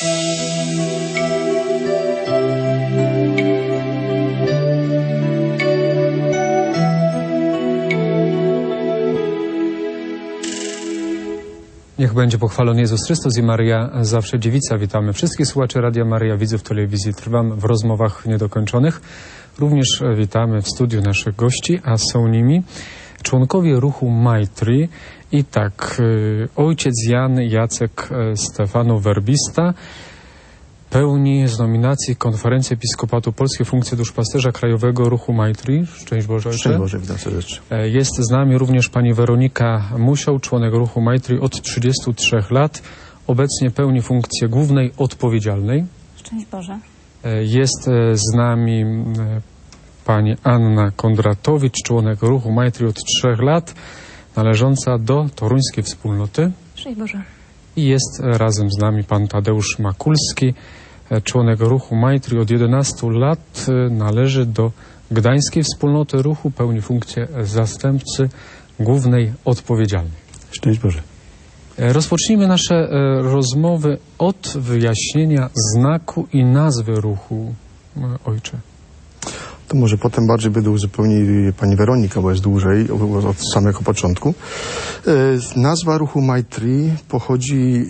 Niech będzie pochwalony Jezus Chrystus i Maria zawsze dziewica. Witamy wszystkich słuchaczy Radia Maria, widzów telewizji Trwam w rozmowach niedokończonych. Również witamy w studiu naszych gości, a są nimi członkowie ruchu Maitri. I tak, ojciec Jan Jacek Stefano Werbista pełni z nominacji Konferencji Episkopatu Polskiej funkcję duszpasterza Krajowego Ruchu Maitri. Szczęść Boże, ojcze. Szczęść Boże, witam serdecznie. Jest z nami również pani Weronika Musioł, członek Ruchu Maitri od 33 lat. Obecnie pełni funkcję głównej odpowiedzialnej. Szczęść Boże. Jest z nami pani Anna Kondratowicz, członek Ruchu Maitri od 3 lat, należąca do toruńskiej wspólnoty. Szczęść Boże. I jest razem z nami pan Tadeusz Makulski, członek Ruchu Maitri od 11 lat, należy do Gdańskiej Wspólnoty Ruchu, pełni funkcję zastępcy głównej odpowiedzialnej. Szczęść Boże. Rozpocznijmy nasze rozmowy od wyjaśnienia znaku i nazwy ruchu, ojcze. To może potem bardziej będę uzupełnił pani Weronika, bo jest dłużej, od samego początku. Nazwa ruchu Maitri pochodzi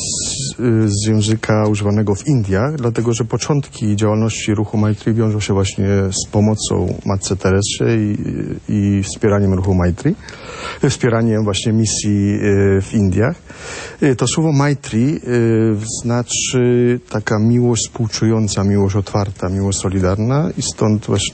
z języka używanego w Indiach, dlatego że początki działalności ruchu Maitri wiążą się właśnie z pomocą Matce Teresie i wspieraniem ruchu Maitri, wspieraniem właśnie misji w Indiach. To słowo Maitri znaczy taka miłość współczująca, miłość otwarta, miłość solidarna i stąd właśnie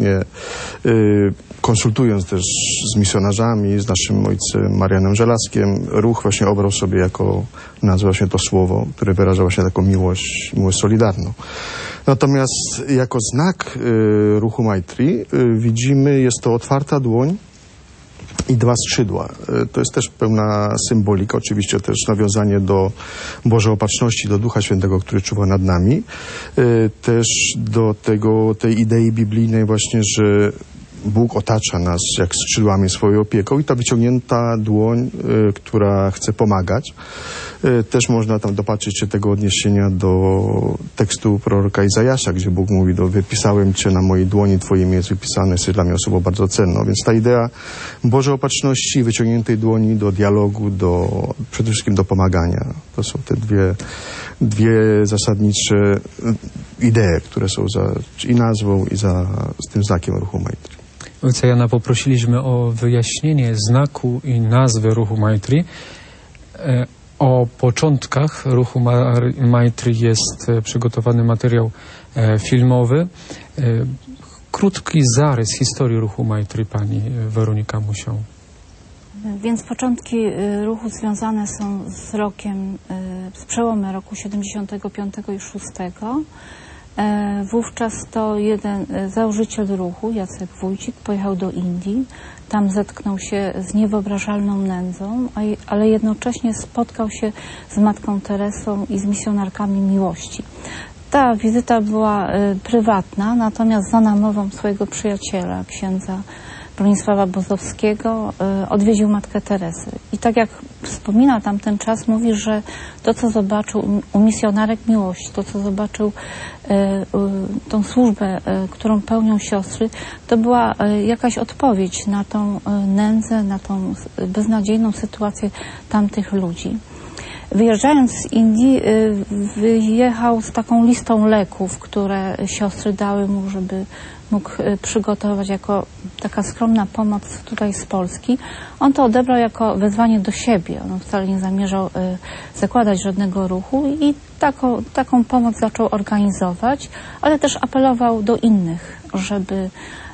konsultując też z misjonarzami, z naszym ojcem Marianem Żelazkiem, ruch właśnie obrał sobie jako nazwę właśnie to słowo, które wyraża właśnie taką miłość solidarną. Natomiast jako znak ruchu Maitri widzimy, jest to otwarta dłoń i 2 skrzydła. To jest też pełna symbolika, oczywiście też nawiązanie do Bożej Opatrzności, do Ducha Świętego, który czuwa nad nami. Też do tej idei biblijnej właśnie, że Bóg otacza nas jak skrzydłami swoją opieką i ta wyciągnięta dłoń, która chce pomagać. Też można tam dopatrzyć się tego odniesienia do tekstu proroka Izajasza, gdzie Bóg mówi: wypisałem Cię na mojej dłoni, Twoje imię jest wypisane, jesteś dla mnie osobą bardzo cenną. Więc ta idea Bożej Opatrzności, wyciągniętej dłoni do dialogu, przede wszystkim do pomagania. To są te dwie zasadnicze idee, które są za i nazwą, i za tym znakiem ruchu Maitri. Ojca Jana poprosiliśmy o wyjaśnienie znaku i nazwy ruchu Maitri. O początkach ruchu Maitri jest przygotowany materiał filmowy. Krótki zarys historii ruchu Maitri pani Weronika Musioł. Więc początki ruchu związane są z przełomem roku 75 i 6. Wówczas to jeden założyciel ruchu, Jacek Wójcik, pojechał do Indii. Tam zetknął się z niewyobrażalną nędzą, ale jednocześnie spotkał się z Matką Teresą i z misjonarkami miłości. Ta wizyta była prywatna, natomiast za namową swojego przyjaciela, księdza Bronisława Bozowskiego, odwiedził Matkę Teresę. I tak jak wspomina tamten czas, mówi, że to, co zobaczył u misjonarek miłości, to, co zobaczył, tą służbę, którą pełnią siostry, to była jakaś odpowiedź na tą nędzę, na tą beznadziejną sytuację tamtych ludzi. Wyjeżdżając z Indii, wyjechał z taką listą leków, które siostry dały mu, żeby mógł przygotować jako taka skromna pomoc tutaj z Polski. On to odebrał jako wezwanie do siebie. On wcale nie zamierzał zakładać żadnego ruchu i taką pomoc zaczął organizować, ale też apelował do innych, żeby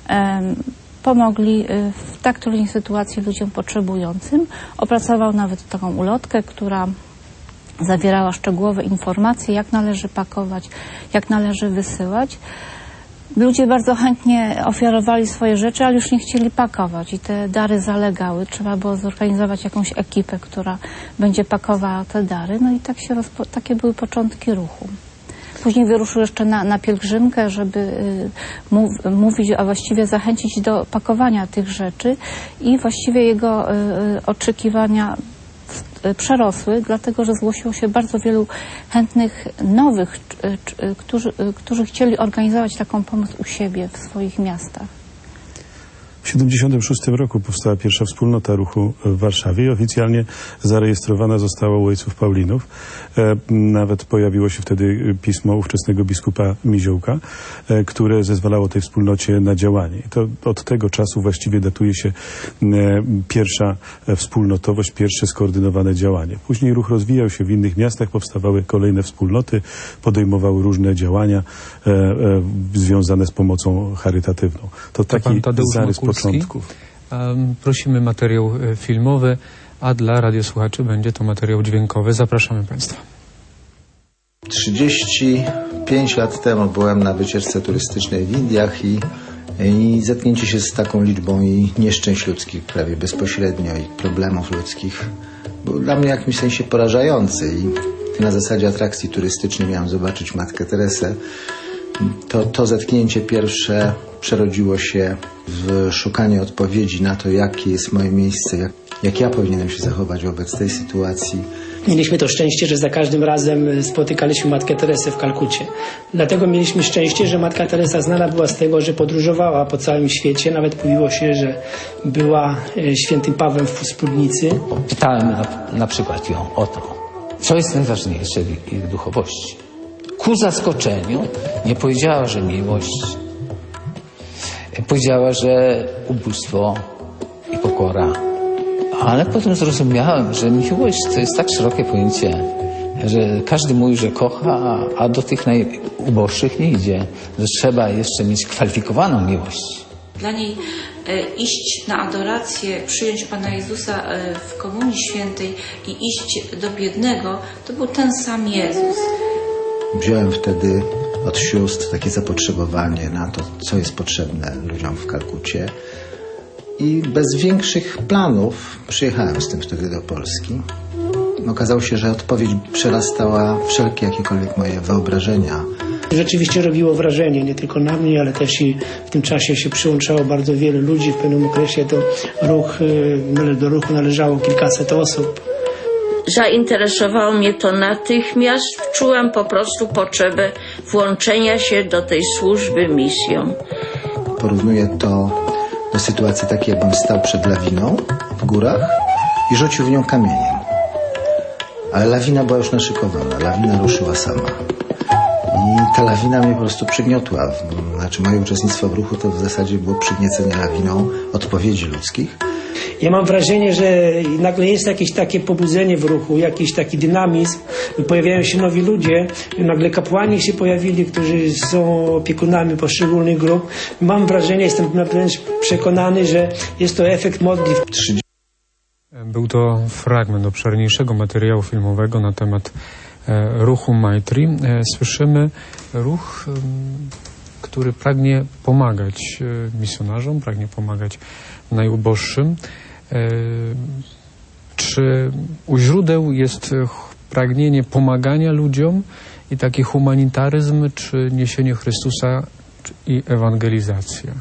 pomogli w tak trudnej sytuacji ludziom potrzebującym. Opracował nawet taką ulotkę, która zawierała szczegółowe informacje, jak należy pakować, jak należy wysyłać. Ludzie bardzo chętnie ofiarowali swoje rzeczy, ale już nie chcieli pakować i te dary zalegały. Trzeba było zorganizować jakąś ekipę, która będzie pakowała te dary. No i takie były początki ruchu. Później wyruszył jeszcze na pielgrzymkę, żeby mówić, a właściwie zachęcić do pakowania tych rzeczy i właściwie jego oczekiwania przerosły, dlatego że zgłosiło się bardzo wielu chętnych nowych, którzy chcieli organizować taką pomoc u siebie w swoich miastach. W 1976 roku powstała pierwsza wspólnota ruchu w Warszawie i oficjalnie zarejestrowana została u ojców Paulinów. Nawet pojawiło się wtedy pismo ówczesnego biskupa Miziołka, które zezwalało tej wspólnocie na działanie. I to od tego czasu właściwie datuje się pierwsza wspólnotowość, pierwsze skoordynowane działanie. Później ruch rozwijał się w innych miastach, powstawały kolejne wspólnoty, podejmowały różne działania związane z pomocą charytatywną. To taki zarys początków. Prosimy materiał filmowy, a dla radiosłuchaczy będzie to materiał dźwiękowy. Zapraszamy Państwa. 35 lat temu byłem na wycieczce turystycznej w Indiach i zetknięcie się z taką liczbą i nieszczęść ludzkich prawie bezpośrednio i problemów ludzkich był dla mnie w jakimś sensie porażający i na zasadzie atrakcji turystycznej miałem zobaczyć Matkę Teresę. To zetknięcie pierwsze przerodziło się w szukanie odpowiedzi na to, jakie jest moje miejsce, jak ja powinienem się zachować wobec tej sytuacji. Mieliśmy to szczęście, że za każdym razem spotykaliśmy Matkę Teresę w Kalkucie. Dlatego mieliśmy szczęście, że Matka Teresa znana była z tego, że podróżowała po całym świecie. Nawet mówiło się, że była świętym Pawłem w spódnicy. Pytałem na przykład ją o to, co jest najważniejsze w ich duchowości. Ku zaskoczeniu nie powiedziała, że miłość. Powiedziała, że ubóstwo i pokora. Ale potem zrozumiałem, że miłość to jest tak szerokie pojęcie, że każdy mówi, że kocha, a do tych najuboższych nie idzie. Że trzeba jeszcze mieć kwalifikowaną miłość. Dla niej iść na adorację, przyjąć Pana Jezusa w Komunii Świętej i iść do biednego, to był ten sam Jezus. Wziąłem wtedy od sióstr takie zapotrzebowanie na to, co jest potrzebne ludziom w Kalkucie. I bez większych planów przyjechałem z tym wtedy do Polski. Okazało się, że odpowiedź przerastała wszelkie jakiekolwiek moje wyobrażenia. Rzeczywiście robiło wrażenie, nie tylko na mnie, ale też i w tym czasie się przyłączało bardzo wielu ludzi. W pewnym okresie do ruchu należało kilkaset osób. Zainteresowało mnie to natychmiast. Czułam po prostu potrzebę włączenia się do tej służby misją. Porównuję to do sytuacji takiej, jakbym stał przed lawiną w górach i rzucił w nią kamieniem. Ale lawina była już naszykowana, lawina ruszyła sama. I ta lawina mnie po prostu przygniotła. Znaczy moje uczestnictwo w ruchu to w zasadzie było przygniecenie lawiną odpowiedzi ludzkich. Ja mam wrażenie, że nagle jest jakieś takie pobudzenie w ruchu, jakiś taki dynamizm. Pojawiają się nowi ludzie, nagle kapłani się pojawili, którzy są opiekunami poszczególnych grup. Mam wrażenie, jestem wręcz przekonany, że jest to efekt modlitw. Był to fragment obszerniejszego materiału filmowego na temat ruchu Maitri. Słyszymy ruch, który pragnie pomagać misjonarzom, pragnie pomagać najuboższym. Czy u źródeł jest pragnienie pomagania ludziom i taki humanitaryzm, czy niesienie Chrystusa i ewangelizacja?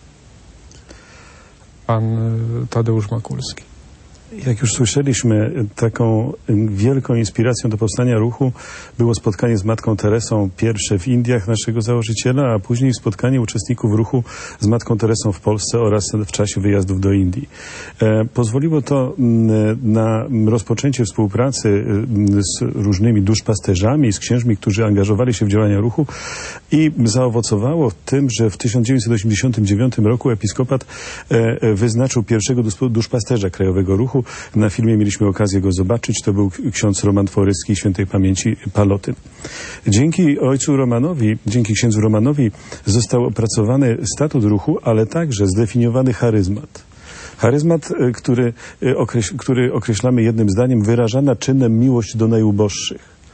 Pan Tadeusz Makulski. Jak już słyszeliśmy, taką wielką inspiracją do powstania ruchu było spotkanie z Matką Teresą, pierwsze w Indiach naszego założyciela, a później spotkanie uczestników ruchu z Matką Teresą w Polsce oraz w czasie wyjazdów do Indii. Pozwoliło to na rozpoczęcie współpracy z różnymi duszpasterzami, z księżmi, którzy angażowali się w działania ruchu i zaowocowało tym, że w 1989 roku episkopat wyznaczył pierwszego duszpasterza Krajowego Ruchu. Na filmie mieliśmy okazję go zobaczyć. To był ksiądz Roman Tworyski, świętej pamięci Palotyn. Dzięki ojcu Romanowi, dzięki księdzu Romanowi został opracowany statut ruchu, ale także zdefiniowany charyzmat. Charyzmat, który określamy jednym zdaniem, wyrażana czynem miłość do najuboższych.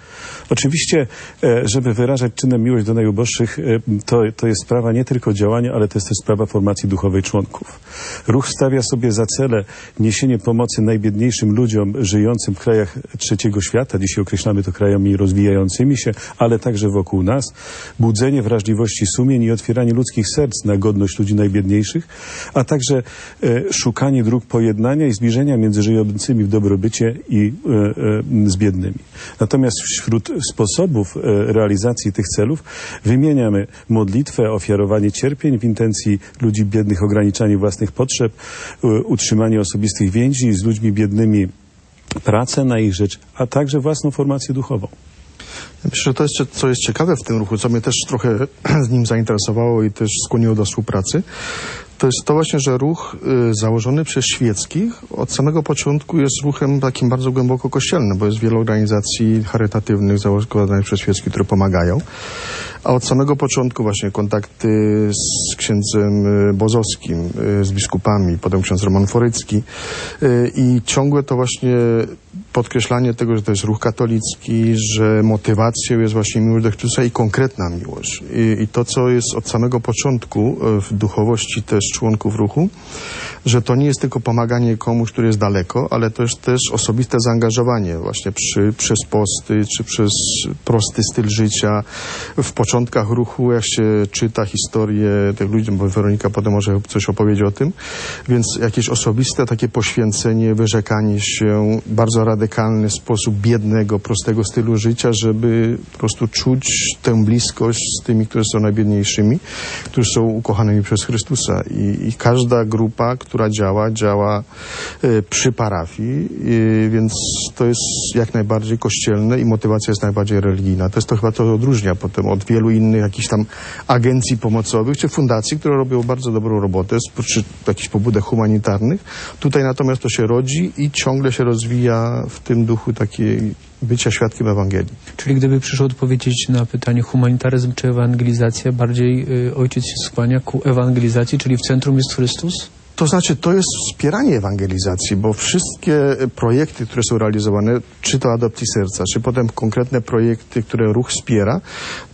Oczywiście, żeby wyrażać czynem miłość do najuboższych, to jest sprawa nie tylko działania, ale to jest też sprawa formacji duchowej członków. Ruch stawia sobie za cele niesienie pomocy najbiedniejszym ludziom żyjącym w krajach trzeciego świata, dzisiaj określamy to krajami rozwijającymi się, ale także wokół nas, budzenie wrażliwości sumień i otwieranie ludzkich serc na godność ludzi najbiedniejszych, a także szukanie dróg pojednania i zbliżenia między żyjącymi w dobrobycie i z biednymi. Natomiast wśród sposobów realizacji tych celów wymieniamy modlitwę, ofiarowanie cierpień w intencji ludzi biednych, ograniczanie własnych potrzeb, utrzymanie osobistych więzi z ludźmi biednymi, pracę na ich rzecz, a także własną formację duchową. Myślę, że to jest, co jest ciekawe w tym ruchu, co mnie też trochę z nim zainteresowało i też skłoniło do współpracy, to jest to właśnie, że ruch założony przez świeckich od samego początku jest ruchem takim bardzo głęboko kościelnym, bo jest wiele organizacji charytatywnych zakładanych przez świeckich, które pomagają. A od samego początku właśnie kontakty z księdzem Bozowskim, z biskupami, potem ksiądz Roman Forycki i ciągłe to właśnie podkreślanie tego, że to jest ruch katolicki, że motywacją jest właśnie miłość do Chrystusa i konkretna miłość. I to, co jest od samego początku w duchowości też członków ruchu, że to nie jest tylko pomaganie komuś, który jest daleko, ale to jest też osobiste zaangażowanie właśnie przez posty, czy przez prosty styl życia. W początkach ruchu, jak się czyta historię tych ludzi, bo Weronika potem może coś opowiedzieć o tym, więc jakieś osobiste takie poświęcenie, wyrzekanie się, bardzo radykalny sposób biednego, prostego stylu życia, żeby po prostu czuć tę bliskość z tymi, którzy są najbiedniejszymi, którzy są ukochanymi przez Chrystusa. I każda grupa, która działa przy parafii, więc to jest jak najbardziej kościelne i motywacja jest najbardziej religijna. To jest to chyba to odróżnia potem od wielu innych jakichś tam agencji pomocowych czy fundacji, które robią bardzo dobrą robotę przy jakichś pobudach humanitarnych. Tutaj natomiast to się rodzi i ciągle się rozwija w tym duchu takiej bycia świadkiem Ewangelii. Czyli gdyby przyszło odpowiedzieć na pytanie humanitaryzm czy ewangelizacja, bardziej ojciec się skłania ku ewangelizacji, czyli w centrum jest Chrystus? To znaczy, to jest wspieranie ewangelizacji, bo wszystkie projekty, które są realizowane, czy to Adopcji Serca, czy potem konkretne projekty, które ruch wspiera,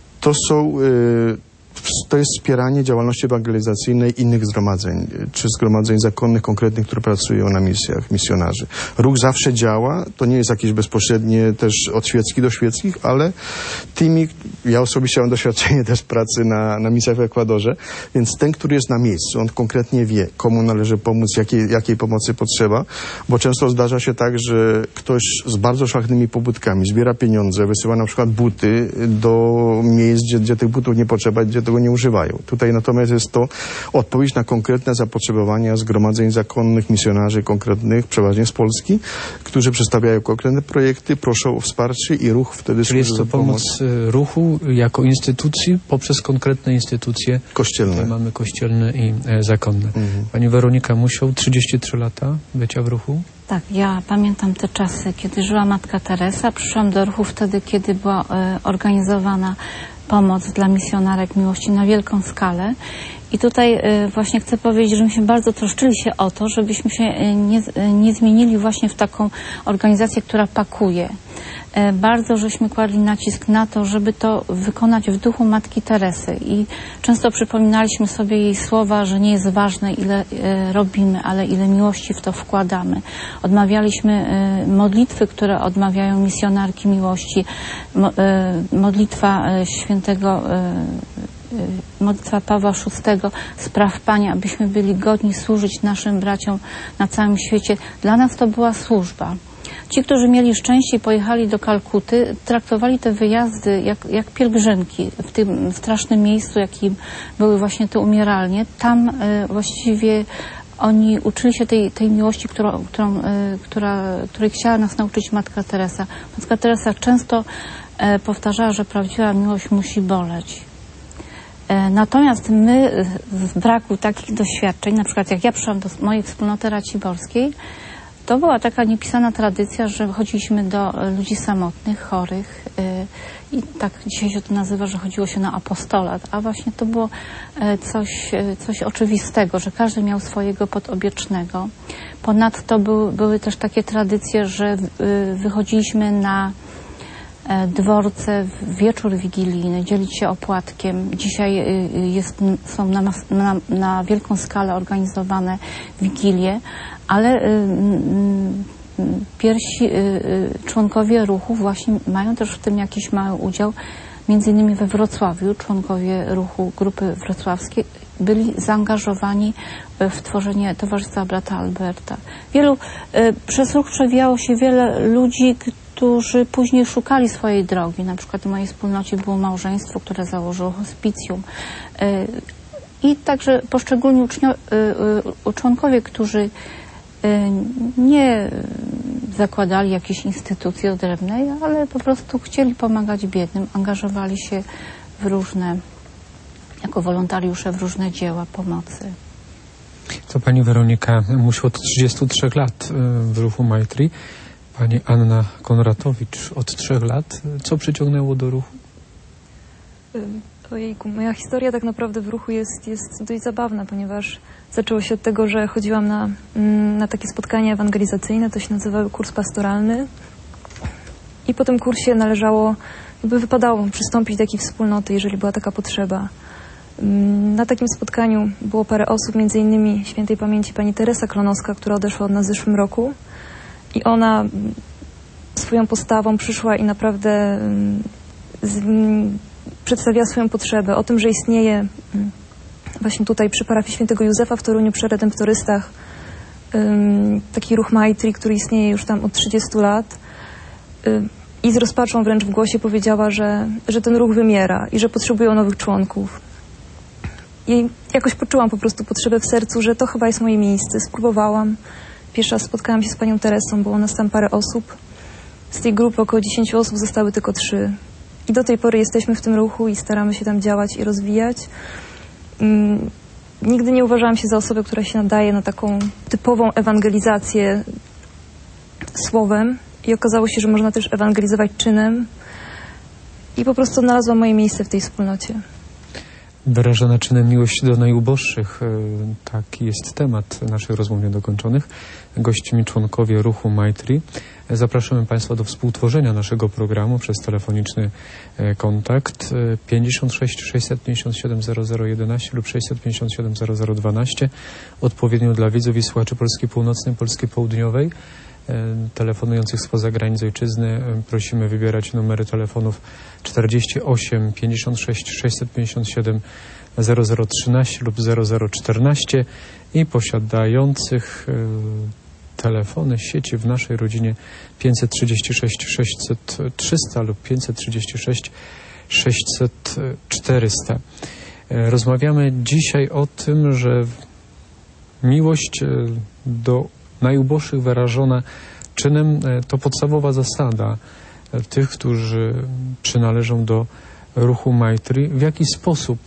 to jest wspieranie działalności ewangelizacyjnej innych zgromadzeń, czy zgromadzeń zakonnych, konkretnych, które pracują na misjach, misjonarzy. Ruch zawsze działa, to nie jest jakieś bezpośrednie też od świeckich do świeckich, ale tymi, ja osobiście mam doświadczenie też pracy na misjach w Ekwadorze, więc ten, który jest na miejscu, on konkretnie wie, komu należy pomóc, jakiej pomocy potrzeba, bo często zdarza się tak, że ktoś z bardzo szlachetnymi pobudkami zbiera pieniądze, wysyła na przykład buty do miejsc, gdzie tych butów nie potrzeba, gdzie tego nie używają. Tutaj natomiast jest to odpowiedź na konkretne zapotrzebowania zgromadzeń zakonnych, misjonarzy konkretnych, przeważnie z Polski, którzy przedstawiają konkretne projekty, proszą o wsparcie i ruch wtedy... Czyli jest to pomoc ruchu jako instytucji poprzez konkretne instytucje. Kościelne. Tutaj mamy kościelne i zakonne. Pani Weronika Musioł, 33 lata bycia w ruchu. Tak, ja pamiętam te czasy, kiedy żyła Matka Teresa. Przyszłam do ruchu wtedy, kiedy była organizowana pomoc dla misjonarek miłości na wielką skalę. I tutaj właśnie chcę powiedzieć, że myśmy bardzo troszczyli się o to, żebyśmy się nie zmienili właśnie w taką organizację, która pakuje. Bardzo żeśmy kładli nacisk na to, żeby to wykonać w duchu Matki Teresy i często przypominaliśmy sobie jej słowa, że nie jest ważne, ile robimy, ale ile miłości w to wkładamy. Odmawialiśmy modlitwy, które odmawiają misjonarki miłości, modlitwa modlitwa Pawła VI, spraw Panie, abyśmy byli godni służyć naszym braciom na całym świecie. Dla nas to była służba. Ci, którzy mieli szczęście i pojechali do Kalkuty, traktowali te wyjazdy jak pielgrzymki w tym strasznym miejscu, jakim były właśnie te umieralnie. Tam właściwie oni uczyli się tej miłości, której chciała nas nauczyć Matka Teresa. Matka Teresa często powtarzała, że prawdziwa miłość musi boleć. Natomiast my z braku takich doświadczeń, na przykład jak ja przyszłam do mojej wspólnoty raciborskiej, to była taka niepisana tradycja, że chodziliśmy do ludzi samotnych, chorych i tak dzisiaj się to nazywa, że chodziło się na apostolat, a właśnie to było coś oczywistego, że każdy miał swojego podobiecznego. Ponadto były też takie tradycje, że wychodziliśmy dworce w wieczór wigilijny, dzielić się opłatkiem. Dzisiaj są na wielką skalę organizowane wigilie, ale pierwsi członkowie ruchu właśnie mają też w tym jakiś mały udział. Między innymi we Wrocławiu członkowie ruchu Grupy Wrocławskiej byli zaangażowani w tworzenie Towarzystwa Brata Alberta. Przez ruch przewijało się wiele ludzi, którzy później szukali swojej drogi. Na przykład w mojej wspólnocie było małżeństwo, które założyło hospicjum. I także poszczególni członkowie, którzy nie zakładali jakiejś instytucji odrębnej, ale po prostu chcieli pomagać biednym, angażowali się w różne, jako wolontariusze w różne dzieła pomocy. To pani Weronika Musił od 33 lat w ruchu Maitri. Pani Anna Konratowicz od 3 lat. Co przyciągnęło do ruchu? Ojejku, moja historia tak naprawdę w ruchu jest dość zabawna, ponieważ zaczęło się od tego, że chodziłam na takie spotkania ewangelizacyjne, to się nazywało kurs pastoralny i po tym kursie wypadało przystąpić do takiej wspólnoty, jeżeli była taka potrzeba. Na takim spotkaniu było parę osób, między innymi świętej pamięci pani Teresa Klonowska, która odeszła od nas w zeszłym roku i ona swoją postawą przyszła i naprawdę przedstawiała swoją potrzebę o tym, że istnieje właśnie tutaj przy parafii świętego Józefa w Toruniu przy redemptorystach taki ruch Maitri, który istnieje już tam od 30 lat i z rozpaczą wręcz w głosie powiedziała, że ten ruch wymiera i że potrzebują nowych członków. I jakoś poczułam po prostu potrzebę w sercu, że to chyba jest moje miejsce. Spróbowałam. Pierwszy raz spotkałam się z panią Teresą, było nas tam parę osób. Z tej grupy około 10 osób zostały tylko 3. I do tej pory jesteśmy w tym ruchu i staramy się tam działać i rozwijać. Nigdy nie uważałam się za osobę, która się nadaje na taką typową ewangelizację słowem. I okazało się, że można też ewangelizować czynem. I po prostu odnalazłam moje miejsce w tej wspólnocie. Wyrażana czynem miłość do najuboższych. Taki jest temat naszych rozmów niedokończonych. Gośćmi członkowie ruchu Maitri. Zapraszamy Państwa do współtworzenia naszego programu przez telefoniczny kontakt 56 657 0011 lub 657 0012. Odpowiednio dla widzów i słuchaczy Polski Północnej, Polski Południowej. Telefonujących spoza granic ojczyzny prosimy wybierać numery telefonów 48 56 657 0013 lub 0014 i posiadających telefony sieci w naszej rodzinie 536 600 300 lub 536 600 400. Rozmawiamy dzisiaj o tym, że miłość do najuboższych wyrażona czynem to podstawowa zasada tych, którzy przynależą do ruchu Maitri. W jaki sposób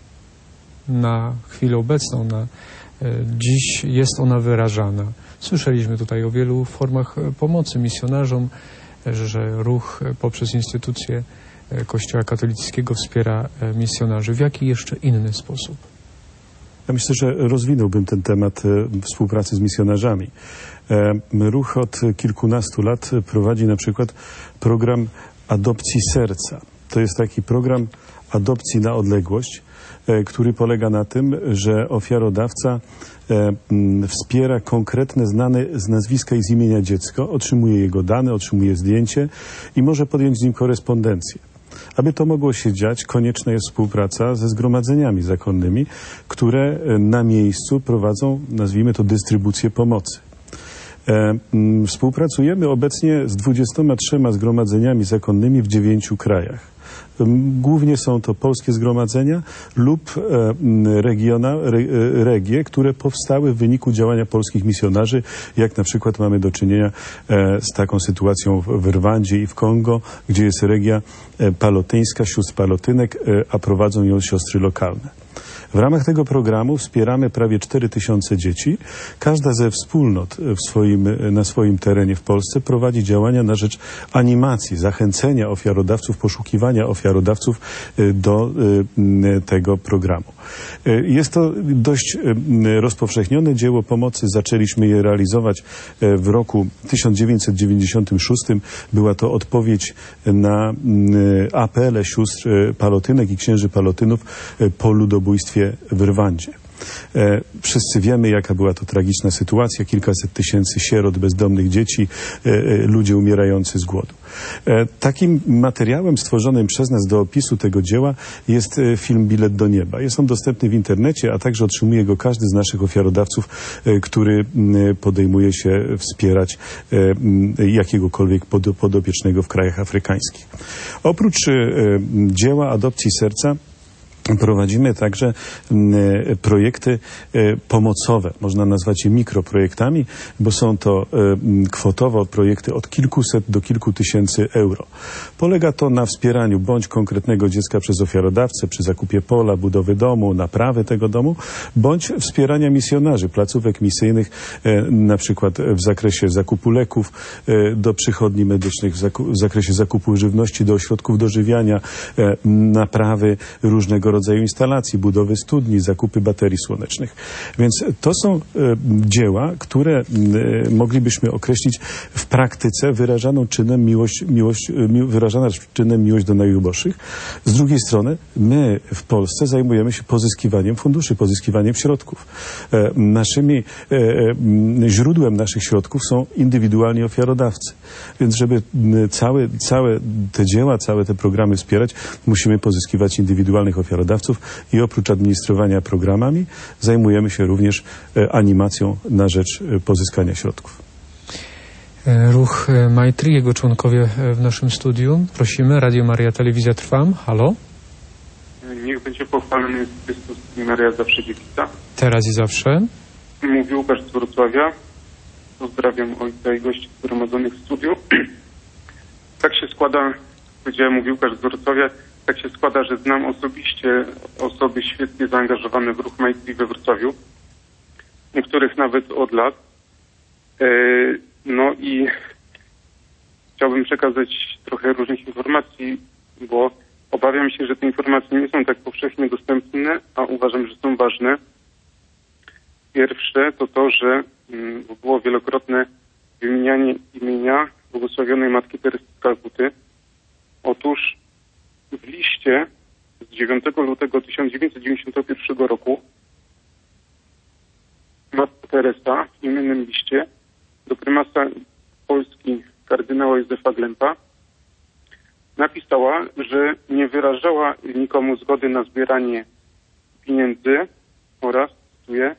na chwilę obecną, dziś jest ona wyrażana? Słyszeliśmy tutaj o wielu formach pomocy misjonarzom, że ruch poprzez instytucje Kościoła katolickiego wspiera misjonarzy. W jaki jeszcze inny sposób? Ja myślę, że rozwinąłbym ten temat współpracy z misjonarzami. Ruch od kilkunastu lat prowadzi na przykład program adopcji serca. To jest taki program adopcji na odległość, który polega na tym, że ofiarodawca wspiera konkretne, znane z nazwiska i z imienia dziecko, otrzymuje jego dane, otrzymuje zdjęcie i może podjąć z nim korespondencję. Aby to mogło się dziać, konieczna jest współpraca ze zgromadzeniami zakonnymi, które na miejscu prowadzą, nazwijmy to, dystrybucję pomocy. Współpracujemy obecnie z 23 zgromadzeniami zakonnymi w 9 krajach. Głównie są to polskie zgromadzenia lub regie, które powstały w wyniku działania polskich misjonarzy, jak na przykład mamy do czynienia z taką sytuacją w Rwandzie i w Kongo, gdzie jest regia palotyńska, sióstr palotynek, a prowadzą ją siostry lokalne. W ramach tego programu wspieramy prawie 4000 dzieci. Każda ze wspólnot na swoim terenie w Polsce prowadzi działania na rzecz animacji, zachęcenia ofiarodawców, poszukiwania ofiarodawców do tego programu. Jest to dość rozpowszechnione dzieło pomocy. Zaczęliśmy je realizować w roku 1996. Była to odpowiedź na apele sióstr Palotynek i księży Palotynów po ludobójstwie w Rwandzie. Wszyscy wiemy, jaka była to tragiczna sytuacja. Kilkaset tysięcy sierot, bezdomnych dzieci, ludzie umierający z głodu. Takim materiałem stworzonym przez nas do opisu tego dzieła jest film Bilet do nieba. Jest on dostępny w internecie, a także otrzymuje go każdy z naszych ofiarodawców, który podejmuje się wspierać jakiegokolwiek podopiecznego w krajach afrykańskich. Oprócz dzieła Adopcji Serca prowadzimy także projekty pomocowe, można nazwać je mikroprojektami, bo są to kwotowo projekty od kilkuset do kilku tysięcy euro. Polega to na wspieraniu bądź konkretnego dziecka przez ofiarodawcę przy zakupie pola, budowy domu, naprawy tego domu, bądź wspierania misjonarzy, placówek misyjnych, na przykład w zakresie zakupu leków do przychodni medycznych, w zakresie zakupu żywności do ośrodków dożywiania, naprawy różnego rodzaju instalacji, budowy studni, zakupy baterii słonecznych. Więc to są dzieła, które moglibyśmy określić w praktyce wyrażaną czynem miłość do najuboższych. Z drugiej strony my w Polsce zajmujemy się pozyskiwaniem funduszy, pozyskiwaniem środków. Źródłem naszych środków są indywidualni ofiarodawcy. Więc żeby całe te dzieła, całe te programy wspierać, musimy pozyskiwać indywidualnych ofiarodawców i oprócz administrowania programami zajmujemy się również animacją na rzecz pozyskania środków. Ruch Maitri, jego członkowie w naszym studiu. Prosimy, Radio Maria, Telewizja Trwam. Halo? Niech będzie pochwalony Chrystus i Maria zawsze dziewica. Teraz i zawsze. Mówi Łukasz z Wrocławia. Pozdrawiam ojca i gości zgromadzonych w studiu. Tak się składa, powiedziałem, mówi Łukasz z Wrocławia, tak się składa, że znam osobiście osoby świetnie zaangażowane w ruch Maitri we Wrocławiu. Niektórych nawet od lat. No i chciałbym przekazać trochę różnych informacji, bo obawiam się, że te informacje nie są tak powszechnie dostępne, a uważam, że są ważne. Pierwsze to to, że było wielokrotne wymienianie imienia błogosławionej Matki Teresy z Kalkuty. Otóż w liście z 9 lutego 1991 roku Matka Teresa w imiennym liście do prymasa Polski kardynała Józefa Glempa napisała, że nie wyrażała nikomu zgody na zbieranie pieniędzy oraz, cytuję,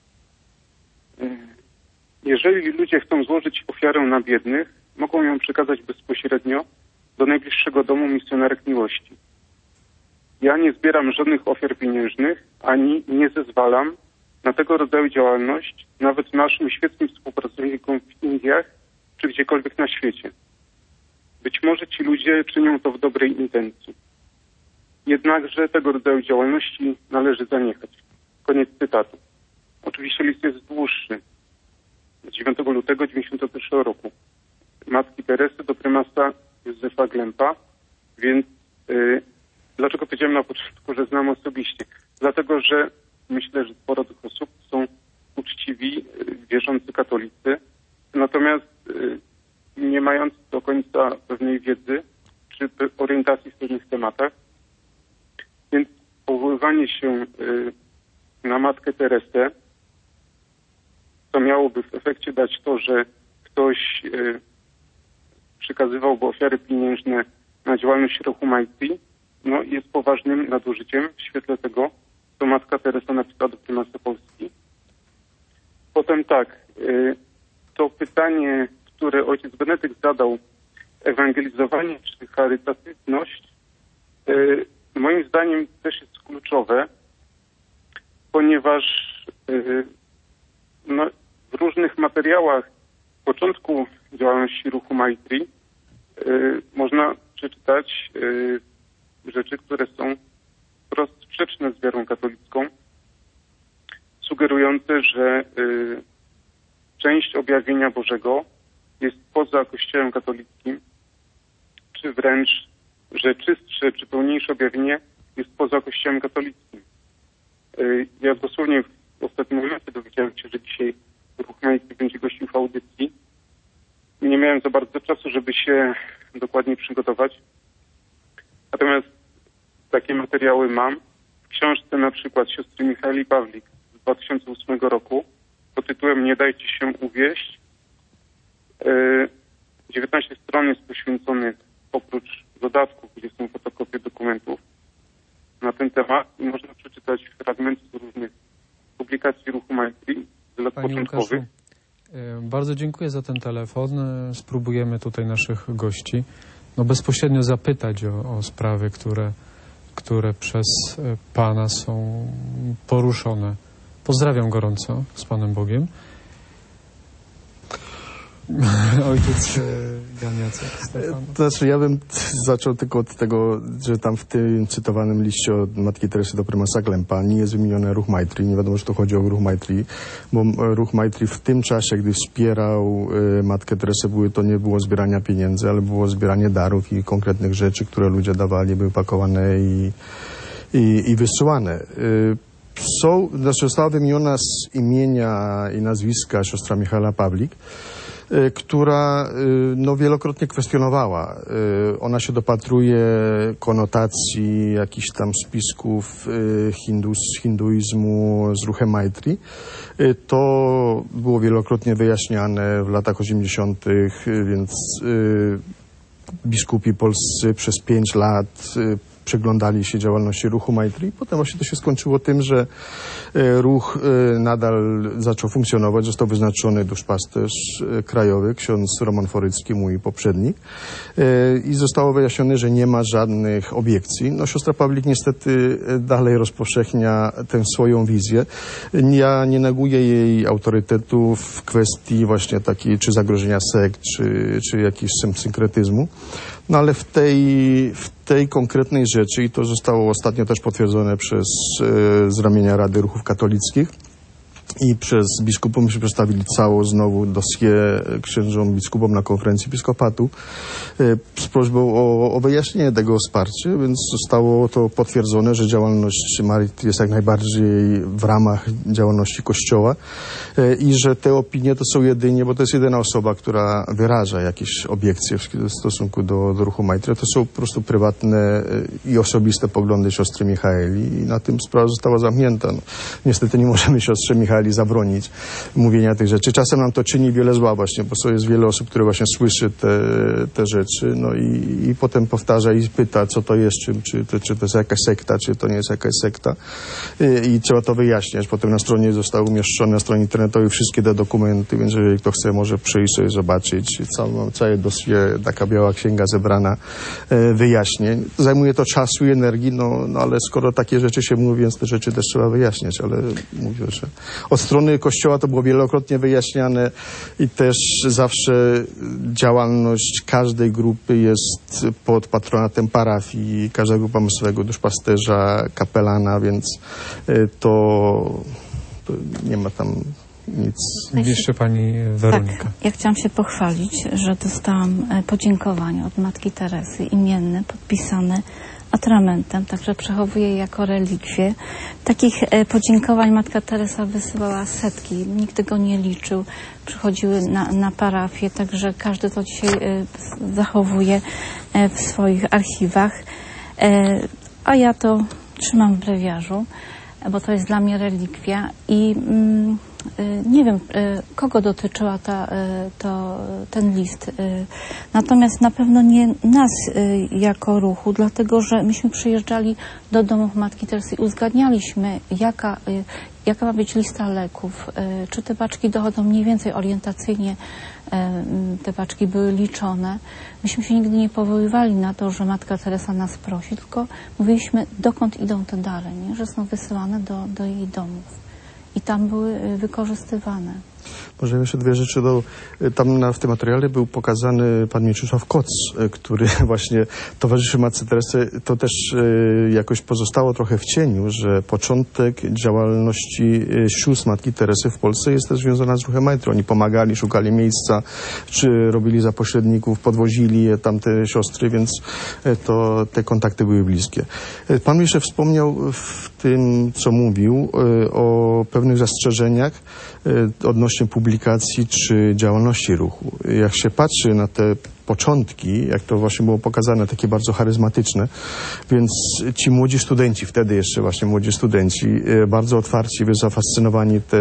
jeżeli ludzie chcą złożyć ofiarę na biednych, mogą ją przekazać bezpośrednio do najbliższego domu misjonarek miłości. Ja nie zbieram żadnych ofiar pieniężnych, ani nie zezwalam na tego rodzaju działalność nawet naszym świeckim współpracownikom w Indiach czy gdziekolwiek na świecie. Być może ci ludzie czynią to w dobrej intencji. Jednakże tego rodzaju działalności należy zaniechać. Koniec cytatu. Oczywiście list jest dłuższy. Z 9 lutego 1991 roku. Matki Teresy do prymasa Józefa Glempa, więc dlaczego powiedziałem na początku, że znam osobiście? Dlatego, że myślę, że sporo tych osób są uczciwi, wierzący katolicy, natomiast nie mając do końca pewnej wiedzy czy orientacji w pewnych tematach. Więc powoływanie się na Matkę Teresę, to miałoby w efekcie dać to, że ktoś przekazywałby ofiary pieniężne na działalność ruchu Maitri, no jest poważnym nadużyciem w świetle tego, co Matka Teresa napisała do prymasa Polski. Potem tak, to pytanie, które ojciec Benedykt zadał, ewangelizowanie czy charytatywność, moim zdaniem też jest kluczowe, ponieważ no, w różnych materiałach w początku działalności ruchu Maitri można przeczytać rzeczy, które są wprost sprzeczne z wiarą katolicką. że część objawienia Bożego jest poza Kościołem katolickim, czy wręcz, że czystsze czy pełniejsze objawienie jest poza Kościołem katolickim. Ja dosłownie w ostatnim momencie dowiedziałem się, że dzisiaj Ruch Majtri będzie gościł w audycji. Nie miałem za bardzo czasu, żeby się dokładnie przygotować. Natomiast takie materiały mam. W książce na przykład siostry Michaeli Pawlik z 2008 roku pod tytułem Nie dajcie się uwieść. 19 stron jest poświęconych oprócz dodatków, gdzie są fotokopie dokumentów na ten temat i można przeczytać fragmenty z różnych publikacji Ruchu Majtri z lat początkowych. Bardzo dziękuję za ten telefon. Spróbujemy tutaj naszych gości bezpośrednio zapytać o sprawy, które przez Pana są poruszone. Pozdrawiam gorąco z Panem Bogiem. Ojciec Jan Jacek Stefan. To znaczy, ja bym zaczął tylko od tego, że tam w tym cytowanym liście od Matki Teresy do prymasa Klempa nie jest wymieniony Ruch Majtri. Nie wiadomo, że to chodzi o Ruch Majtri, bo Ruch Majtri w tym czasie, gdy wspierał Matkę Teresę, to nie było zbierania pieniędzy, ale było zbieranie darów i konkretnych rzeczy, które ludzie dawali, były pakowane i wysyłane. Została wymieniona z imienia i nazwiska siostra Michaela Pawlik, która wielokrotnie kwestionowała. Ona się dopatruje konotacji jakichś tam spisków hinduizmu z Ruchem Majtri. To było wielokrotnie wyjaśniane w latach 80., więc biskupi polscy przez 5 lat przyglądali się działalności Ruchu Majtri. Potem właśnie to się skończyło tym, że ruch nadal zaczął funkcjonować. Został wyznaczony duszpasterz krajowy, ksiądz Roman Forycki, mój poprzednik. I zostało wyjaśnione, że nie ma żadnych obiekcji. Siostra Pawlik niestety dalej rozpowszechnia tę swoją wizję. Ja nie neguję jej autorytetu w kwestii właśnie takiej, czy zagrożenia sekt, czy jakiś synkretyzmu. Ale w tej konkretnej rzeczy, i to zostało ostatnio też potwierdzone z ramienia Rady Ruchów Katolickich i przez biskupów, myśmy przedstawili całą znowu dossier księżom biskupom na konferencji episkopatu z prośbą o wyjaśnienie tego wsparcia, więc zostało to potwierdzone, że działalność Majtri jest jak najbardziej w ramach działalności Kościoła i że te opinie to są jedynie, bo to jest jedyna osoba, która wyraża jakieś obiekcje w stosunku do Ruchu Majtri. To są po prostu prywatne i osobiste poglądy siostry Michaeli i na tym sprawa została zamknięta. Niestety nie możemy siostrze Michaeli zabronić mówienia tych rzeczy. Czasem nam to czyni wiele zła właśnie, bo jest wiele osób, które właśnie słyszy te rzeczy, i potem powtarza i pyta, co to jest, czy to jest jakaś sekta, czy to nie jest jakaś sekta. I trzeba to wyjaśniać. Potem na stronie zostały umieszczone, na stronie internetowej wszystkie te dokumenty, więc jeżeli kto chce, może przyjść sobie zobaczyć. Całe dossier, taka biała księga zebrana wyjaśnień. Zajmuje to czasu i energii, ale skoro takie rzeczy się mówi, więc te rzeczy też trzeba wyjaśniać, ale mówię, że od strony Kościoła to było wielokrotnie wyjaśniane i też zawsze działalność każdej grupy jest pod patronatem parafii, każda grupa ma swojego duszpasterza, kapelana, więc to nie ma tam nic. Jeszcze pani Weronika. Tak, ja chciałam się pochwalić, że dostałam podziękowanie od Matki Teresy imienne, podpisane atramentem, także przechowuję je jako relikwie. Takich podziękowań Matka Teresa wysyłała setki, nikt tego nie liczył. Przychodziły na parafię, także każdy to dzisiaj zachowuje w swoich archiwach. A ja to trzymam w brewiarzu, bo to jest dla mnie relikwia i nie wiem, kogo dotyczyła ten list. Natomiast na pewno nie nas jako ruchu, dlatego że myśmy przyjeżdżali do domów Matki Teresy i uzgadnialiśmy, jaka ma być lista leków, czy te paczki dochodzą mniej więcej orientacyjnie, te paczki były liczone. Myśmy się nigdy nie powoływali na to, że Matka Teresa nas prosi, tylko mówiliśmy, dokąd idą te dary, nie? Że są wysyłane do jej domów. I tam były wykorzystywane. Może jeszcze dwie rzeczy. Tam w tym materiale był pokazany pan Mieczysław Koc, który właśnie towarzyszy Matce Teresy. To też jakoś pozostało trochę w cieniu, że początek działalności sióstr Matki Teresy w Polsce jest też związana z ruchem Maitri. Oni pomagali, szukali miejsca, czy robili za pośredników, podwozili je tamte siostry, więc te kontakty były bliskie. Pan jeszcze wspomniał w tym, co mówił, o pewnych zastrzeżeniach odnośnie publikacji czy działalności ruchu. Jak się patrzy na te początki, jak to właśnie było pokazane, takie bardzo charyzmatyczne, więc ci młodzi studenci, wtedy jeszcze właśnie młodzi studenci, bardzo otwarci, zafascynowani też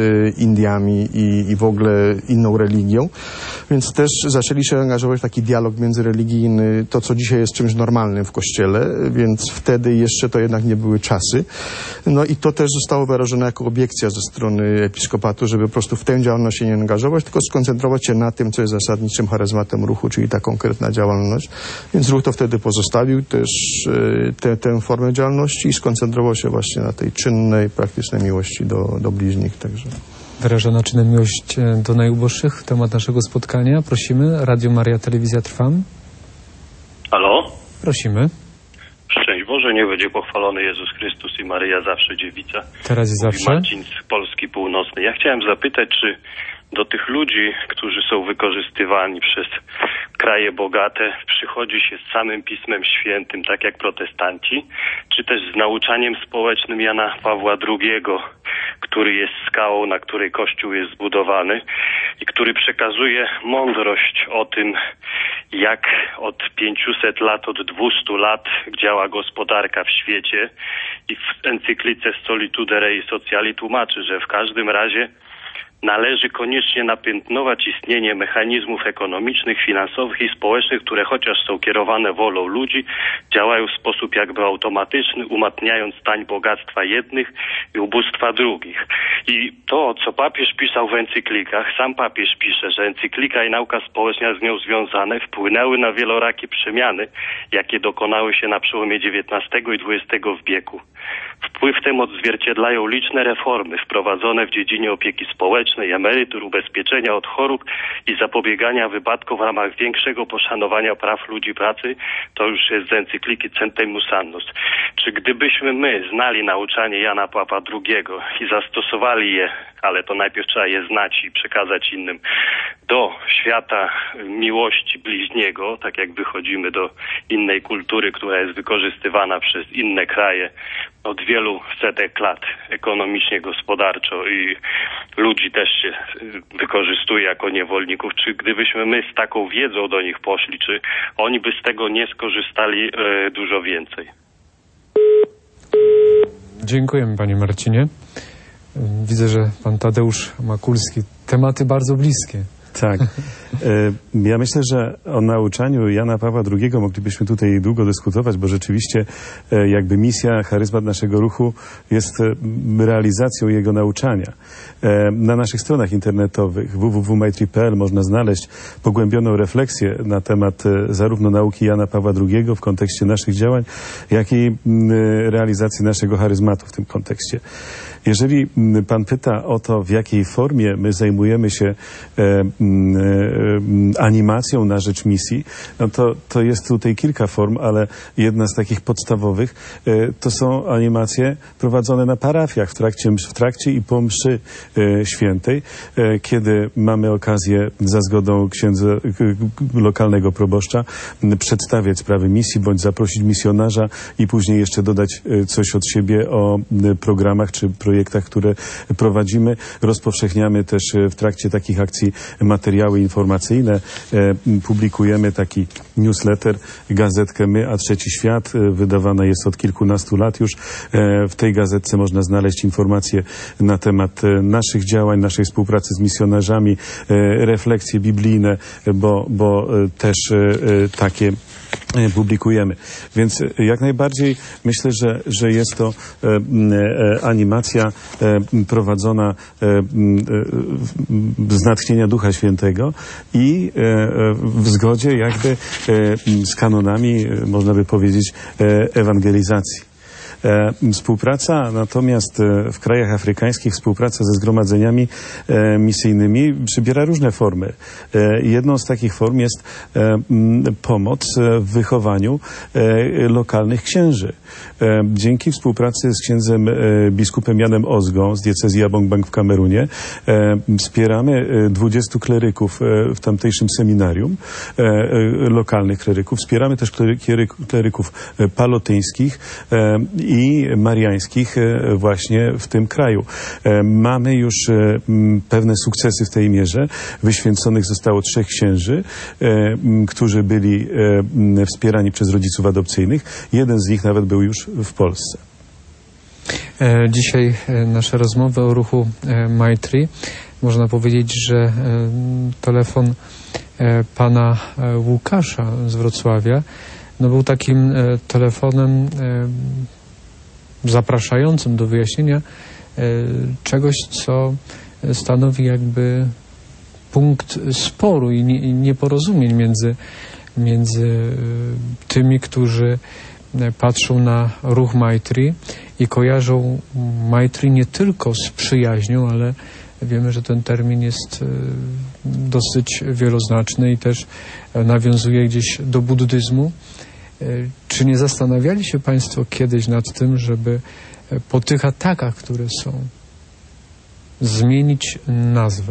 Indiami i w ogóle inną religią, więc też zaczęli się angażować w taki dialog międzyreligijny, to co dzisiaj jest czymś normalnym w Kościele, więc wtedy jeszcze to jednak nie były czasy. No i to też zostało wyrażone jako obiekcja ze strony episkopatu, żeby po prostu w tę działalność się nie angażować, tylko skoncentrować się na tym, co jest zasadniczym charyzmatem ruchu, czyli ta konkretna działalność. Więc ruch to wtedy pozostawił też tę formę działalności i skoncentrował się właśnie na tej czynnej, praktycznej miłości do bliźnich. Także. Wyrażona czynna miłość do najuboższych, temat naszego spotkania. Prosimy. Radio Maria, telewizja Trwam. Halo? Prosimy. Szczęść Boże, niech będzie pochwalony Jezus Chrystus i Maryja zawsze dziewica. Teraz i zawsze. Marcin z Polski Północnej. Ja chciałem zapytać, czy do tych ludzi, którzy są wykorzystywani przez kraje bogate, przychodzi się z samym Pismem Świętym, tak jak protestanci, czy też z nauczaniem społecznym Jana Pawła II, który jest skałą, na której Kościół jest zbudowany i który przekazuje mądrość o tym, jak od 500 lat, od 200 lat działa gospodarka w świecie, i w encyklice Solitude Rei Sociali tłumaczy, że w każdym razie należy koniecznie napiętnować istnienie mechanizmów ekonomicznych, finansowych i społecznych, które chociaż są kierowane wolą ludzi, działają w sposób jakby automatyczny, umatniając stań bogactwa jednych i ubóstwa drugich. I to, co papież pisał w encyklikach, sam papież pisze, że encyklika i nauka społeczna z nią związane wpłynęły na wielorakie przemiany, jakie dokonały się na przełomie XIX i XX wieku. Wpływ ten odzwierciedlają liczne reformy wprowadzone w dziedzinie opieki społecznej, emerytur, ubezpieczenia od chorób i zapobiegania wypadkom w ramach większego poszanowania praw ludzi pracy. To już jest z encykliki Centesimus Annus. Czy gdybyśmy my znali nauczanie Jana Pawła II i zastosowali je, ale to najpierw trzeba je znać i przekazać innym, do świata miłości bliźniego, tak jak wychodzimy do innej kultury, która jest wykorzystywana przez inne kraje od wielu setek lat ekonomicznie, gospodarczo i ludzi też się wykorzystuje jako niewolników. Czy gdybyśmy my z taką wiedzą do nich poszli, czy oni by z tego nie skorzystali dużo więcej? Dziękujemy, panie Marcinie. Widzę, że pan Tadeusz Makulski. Tematy bardzo bliskie. Tak. Ja myślę, że o nauczaniu Jana Pawła II moglibyśmy tutaj długo dyskutować, bo rzeczywiście jakby misja, charyzmat naszego ruchu jest realizacją jego nauczania. Na naszych stronach internetowych www.maitri.pl można znaleźć pogłębioną refleksję na temat zarówno nauki Jana Pawła II w kontekście naszych działań, jak i realizacji naszego charyzmatu w tym kontekście. Jeżeli pan pyta o to, w jakiej formie my zajmujemy się animacją na rzecz misji, no to jest tutaj kilka form, ale jedna z takich podstawowych to są animacje prowadzone na parafiach w trakcie i po mszy świętej, kiedy mamy okazję za zgodą księdza lokalnego proboszcza przedstawiać sprawy misji, bądź zaprosić misjonarza i później jeszcze dodać coś od siebie o programach czy projektach, które prowadzimy. Rozpowszechniamy też w trakcie takich akcji materiały informacyjne. Publikujemy taki newsletter, gazetkę My, a Trzeci Świat. Wydawana jest od kilkunastu lat już. W tej gazetce można znaleźć informacje na temat naszych działań, naszej współpracy z misjonarzami, refleksje biblijne, bo też takie publikujemy. Więc jak najbardziej myślę, że jest to animacja prowadzona z natchnienia Ducha Świętego i w zgodzie jakby z kanonami, można by powiedzieć, ewangelizacji. Współpraca natomiast w krajach afrykańskich, współpraca ze zgromadzeniami misyjnymi przybiera różne formy. Jedną z takich form jest pomoc w wychowaniu lokalnych księży. Dzięki współpracy z księdzem biskupem Janem Ozgą z diecezji Abong-Bang w Kamerunie wspieramy 20 kleryków w tamtejszym seminarium, lokalnych kleryków. Wspieramy też kleryków palotyńskich i mariańskich właśnie w tym kraju. Mamy już pewne sukcesy w tej mierze. Wyświęconych zostało 3 księży, którzy byli wspierani przez rodziców adopcyjnych. Jeden z nich nawet był już w Polsce. Dzisiaj nasze rozmowy o ruchu Maitri. Można powiedzieć, że telefon pana Łukasza z Wrocławia był takim telefonem zapraszającym do wyjaśnienia czegoś, co stanowi jakby punkt sporu i nieporozumień między tymi, którzy patrzą na ruch Maitri i kojarzą Maitri nie tylko z przyjaźnią, ale wiemy, że ten termin jest dosyć wieloznaczny i też nawiązuje gdzieś do buddyzmu. Czy nie zastanawiali się Państwo kiedyś nad tym, żeby po tych atakach, które są, zmienić nazwę?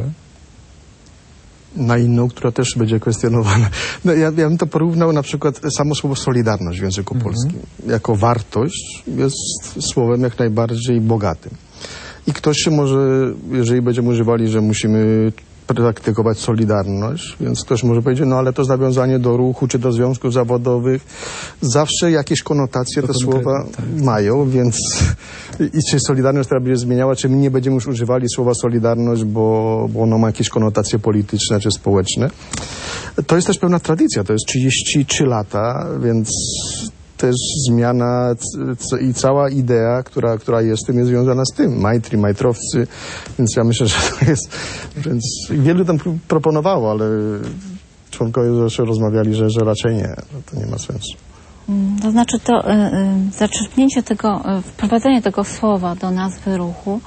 Na inną, która też będzie kwestionowana. No, ja bym to porównał na przykład samo słowo solidarność w języku polskim. Jako wartość jest słowem jak najbardziej bogatym. I ktoś się może, jeżeli będziemy używali, że musimy praktykować solidarność, więc ktoś może powiedzieć, no ale to nawiązanie do ruchu czy do związków zawodowych, zawsze jakieś konotacje te słowa mają, więc i czy solidarność teraz będzie zmieniała, czy my nie będziemy już używali słowa solidarność, bo ono ma jakieś konotacje polityczne czy społeczne. To jest też pewna tradycja, to jest 33 lata, więc też zmiana i cała idea, która jest w tym, jest związana z tym. Maitri, majtrowcy, więc ja myślę, że to jest... Więc wielu tam proponowało, ale członkowie zawsze rozmawiali, że raczej nie, że to nie ma sensu. To znaczy to zaczerpnięcie tego, wprowadzenie tego słowa do nazwy ruchu,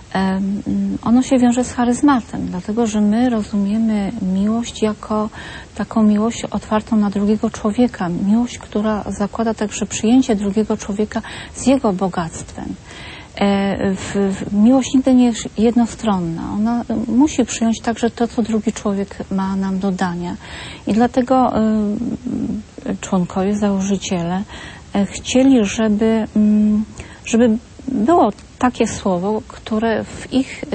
ono się wiąże z charyzmatem, dlatego że my rozumiemy miłość jako taką miłość otwartą na drugiego człowieka. Miłość, która zakłada także przyjęcie drugiego człowieka z jego bogactwem. Miłość nigdy nie jest jednostronna. Ona musi przyjąć także to, co drugi człowiek ma nam do dania. I dlatego członkowie, założyciele chcieli, żeby było takie słowo, które w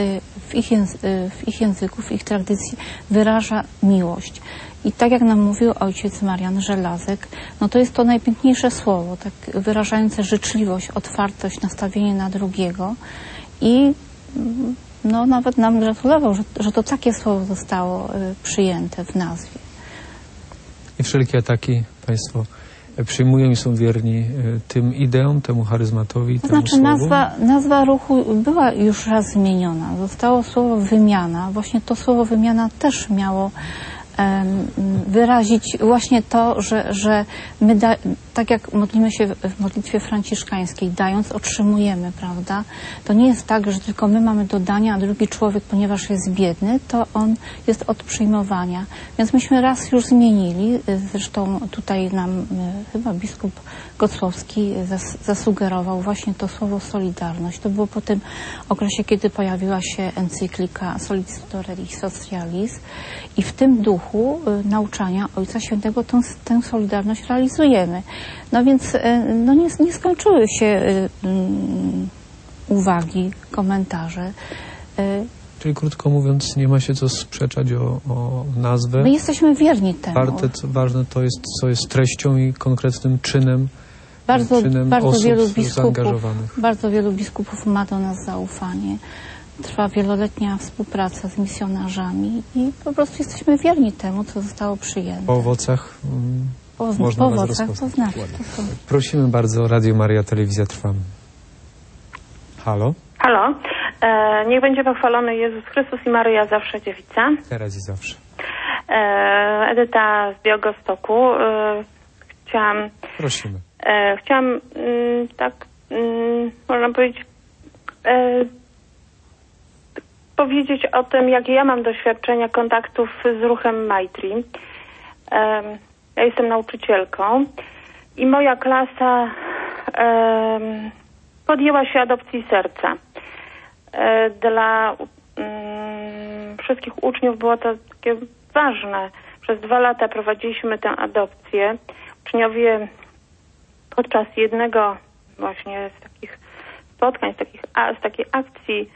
ich języku, w ich tradycji wyraża miłość. I tak jak nam mówił ojciec Marian Żelazek, no to jest to najpiękniejsze słowo, tak wyrażające życzliwość, otwartość, nastawienie na drugiego. I no nawet nam gratulował, że to takie słowo zostało przyjęte w nazwie. I wszelkie ataki Państwo przyjmują i są wierni tym ideom, temu charyzmatowi, to temu znaczy słowu? Nazwa ruchu była już raz zmieniona. Zostało słowo wymiana. Właśnie to słowo wymiana też miało wyrazić właśnie to, że my, tak jak modlimy się w modlitwie franciszkańskiej, dając, otrzymujemy, prawda? To nie jest tak, że tylko my mamy do dania, a drugi człowiek, ponieważ jest biedny, to on jest od przyjmowania. Więc myśmy raz już zmienili, zresztą tutaj nam chyba biskup Gocłowski zasugerował właśnie to słowo solidarność. To było po tym okresie, kiedy pojawiła się encyklika Solidis Dolorem Socialis i w tym duchu nauczania Ojca Świętego tę solidarność realizujemy. No więc no nie skończyły się uwagi, komentarze. Czyli krótko mówiąc, nie ma się co sprzeczać o nazwę. My jesteśmy wierni temu. Ważne to jest, co jest treścią i konkretnym czynem. Bardzo wielu biskupów ma do nas zaufanie. Trwa wieloletnia współpraca z misjonarzami i po prostu jesteśmy wierni temu, co zostało przyjęte. Po owocach można was rozpoznać. Prosimy bardzo, Radio Maria, Telewizja Trwam. Halo? Halo. Niech będzie pochwalony Jezus Chrystus i Maryja zawsze dziewica. Teraz i zawsze. Edyta z Białegostoku. Prosimy. Chciałam tak można powiedzieć o tym, jakie ja mam doświadczenia kontaktów z ruchem Maitri. Ja jestem nauczycielką i moja klasa podjęła się adopcji serca. Dla wszystkich uczniów było to takie ważne. Przez 2 lata prowadziliśmy tę adopcję. Uczniowie podczas jednego właśnie z takich spotkań, z takiej akcji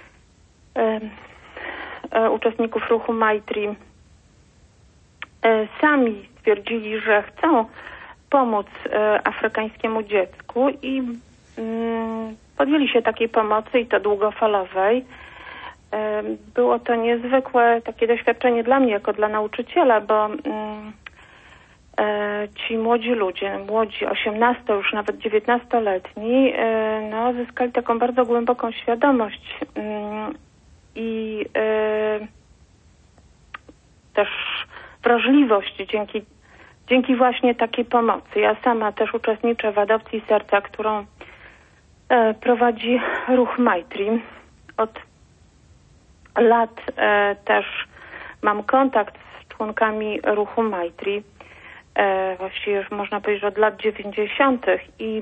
uczestników ruchu Maitri sami stwierdzili, że chcą pomóc afrykańskiemu dziecku i podjęli się takiej pomocy, i to długofalowej. Było to niezwykłe takie doświadczenie dla mnie jako dla nauczyciela, bo ci młodzi ludzie, 18, już nawet 19-letni, no, zyskali taką bardzo głęboką świadomość i też wrażliwość dzięki właśnie takiej pomocy. Ja sama też uczestniczę w adopcji serca, którą prowadzi ruch Maitri. Od lat też mam kontakt z członkami ruchu Maitri. Właściwie już można powiedzieć, że od lat 90. i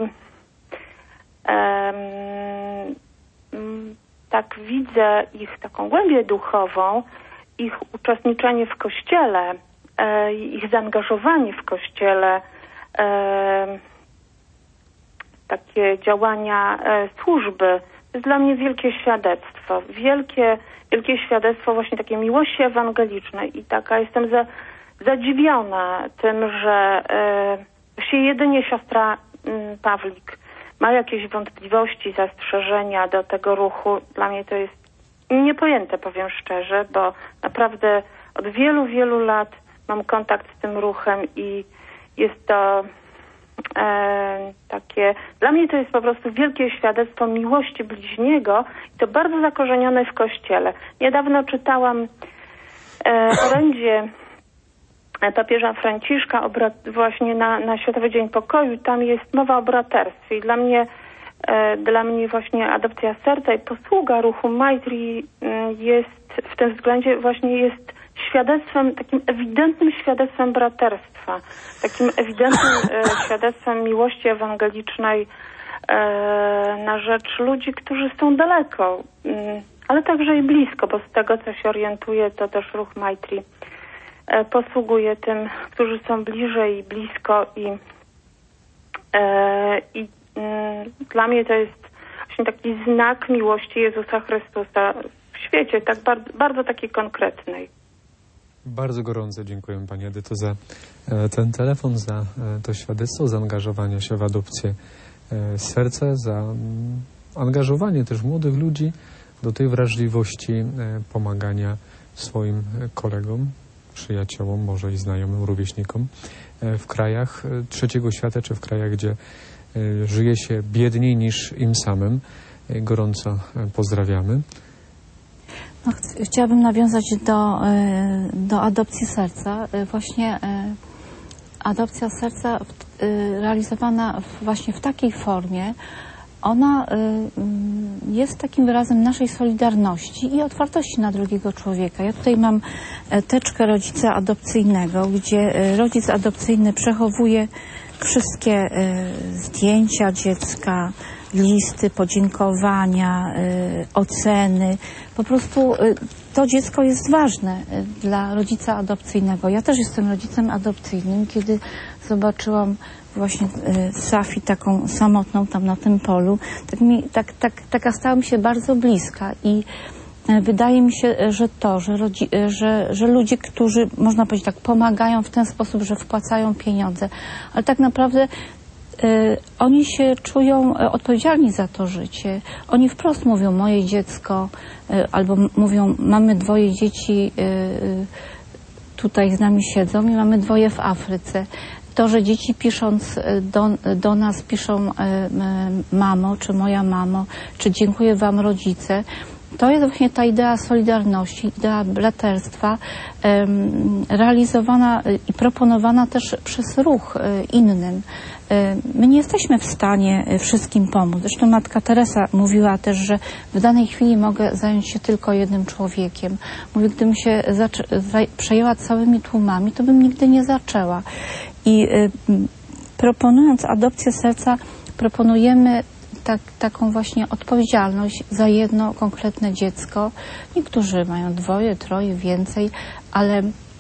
tak widzę ich taką głębię duchową, ich uczestniczenie w Kościele, ich zaangażowanie w Kościele, takie działania służby. To jest dla mnie wielkie świadectwo. Wielkie świadectwo właśnie takiej miłości ewangelicznej i taka jestem zadziwiona tym, że się jedynie siostra Pawlik ma jakieś wątpliwości, zastrzeżenia do tego ruchu. Dla mnie to jest niepojęte, powiem szczerze, bo naprawdę od wielu, wielu lat mam kontakt z tym ruchem i jest to takie... Dla mnie to jest po prostu wielkie świadectwo miłości bliźniego i to bardzo zakorzenione w Kościele. Niedawno czytałam orędzie papieża Franciszka właśnie na Światowy Dzień Pokoju. Tam jest mowa o braterstwie i dla mnie właśnie adopcja serca i posługa ruchu Maitri jest w tym względzie właśnie jest świadectwem, takim ewidentnym świadectwem braterstwa, takim ewidentnym świadectwem miłości ewangelicznej na rzecz ludzi, którzy są daleko, ale także i blisko, bo z tego, co się orientuję, to też ruch Maitri posługuje tym, którzy są bliżej i blisko i dla mnie to jest właśnie taki znak miłości Jezusa Chrystusa w świecie, tak bardzo takiej konkretnej. Bardzo gorąco dziękuję Pani Edyto za ten telefon, za to świadectwo, zaangażowanie się w adopcję serca, za angażowanie też młodych ludzi do tej wrażliwości pomagania swoim kolegom, przyjaciołom, może i znajomym, rówieśnikom w krajach trzeciego świata, czy w krajach, gdzie żyje się biedniej niż im samym. Gorąco pozdrawiamy. No, chciałabym nawiązać do adopcji serca. Właśnie adopcja serca realizowana właśnie w takiej formie, ona jest takim wyrazem naszej solidarności i otwartości na drugiego człowieka. Ja tutaj mam teczkę rodzica adopcyjnego, gdzie rodzic adopcyjny przechowuje wszystkie zdjęcia dziecka, listy, podziękowania, oceny. Po prostu to dziecko jest ważne dla rodzica adopcyjnego. Ja też jestem rodzicem adopcyjnym. Kiedy zobaczyłam właśnie Safi taką samotną tam na tym polu, taka stała mi się bardzo bliska i wydaje mi się, że że ludzie, którzy, można powiedzieć tak, pomagają w ten sposób, że wpłacają pieniądze, ale tak naprawdę oni się czują odpowiedzialni za to życie. Oni wprost mówią, moje dziecko, albo mówią, mamy 2 dzieci tutaj z nami siedzą i mamy 2 w Afryce. To, że dzieci pisząc do nas piszą mamo, czy moja mamo, czy dziękuję wam rodzice, to jest właśnie ta idea solidarności, idea braterstwa, realizowana i proponowana też przez ruch innym. My nie jesteśmy w stanie wszystkim pomóc. Zresztą Matka Teresa mówiła też, że w danej chwili mogę zająć się tylko jednym człowiekiem. Mówi, gdybym się przejęła całymi tłumami, to bym nigdy nie zaczęła. I proponując adopcję serca, proponujemy taką właśnie odpowiedzialność za jedno konkretne dziecko. Niektórzy mają 2, 3, więcej, ale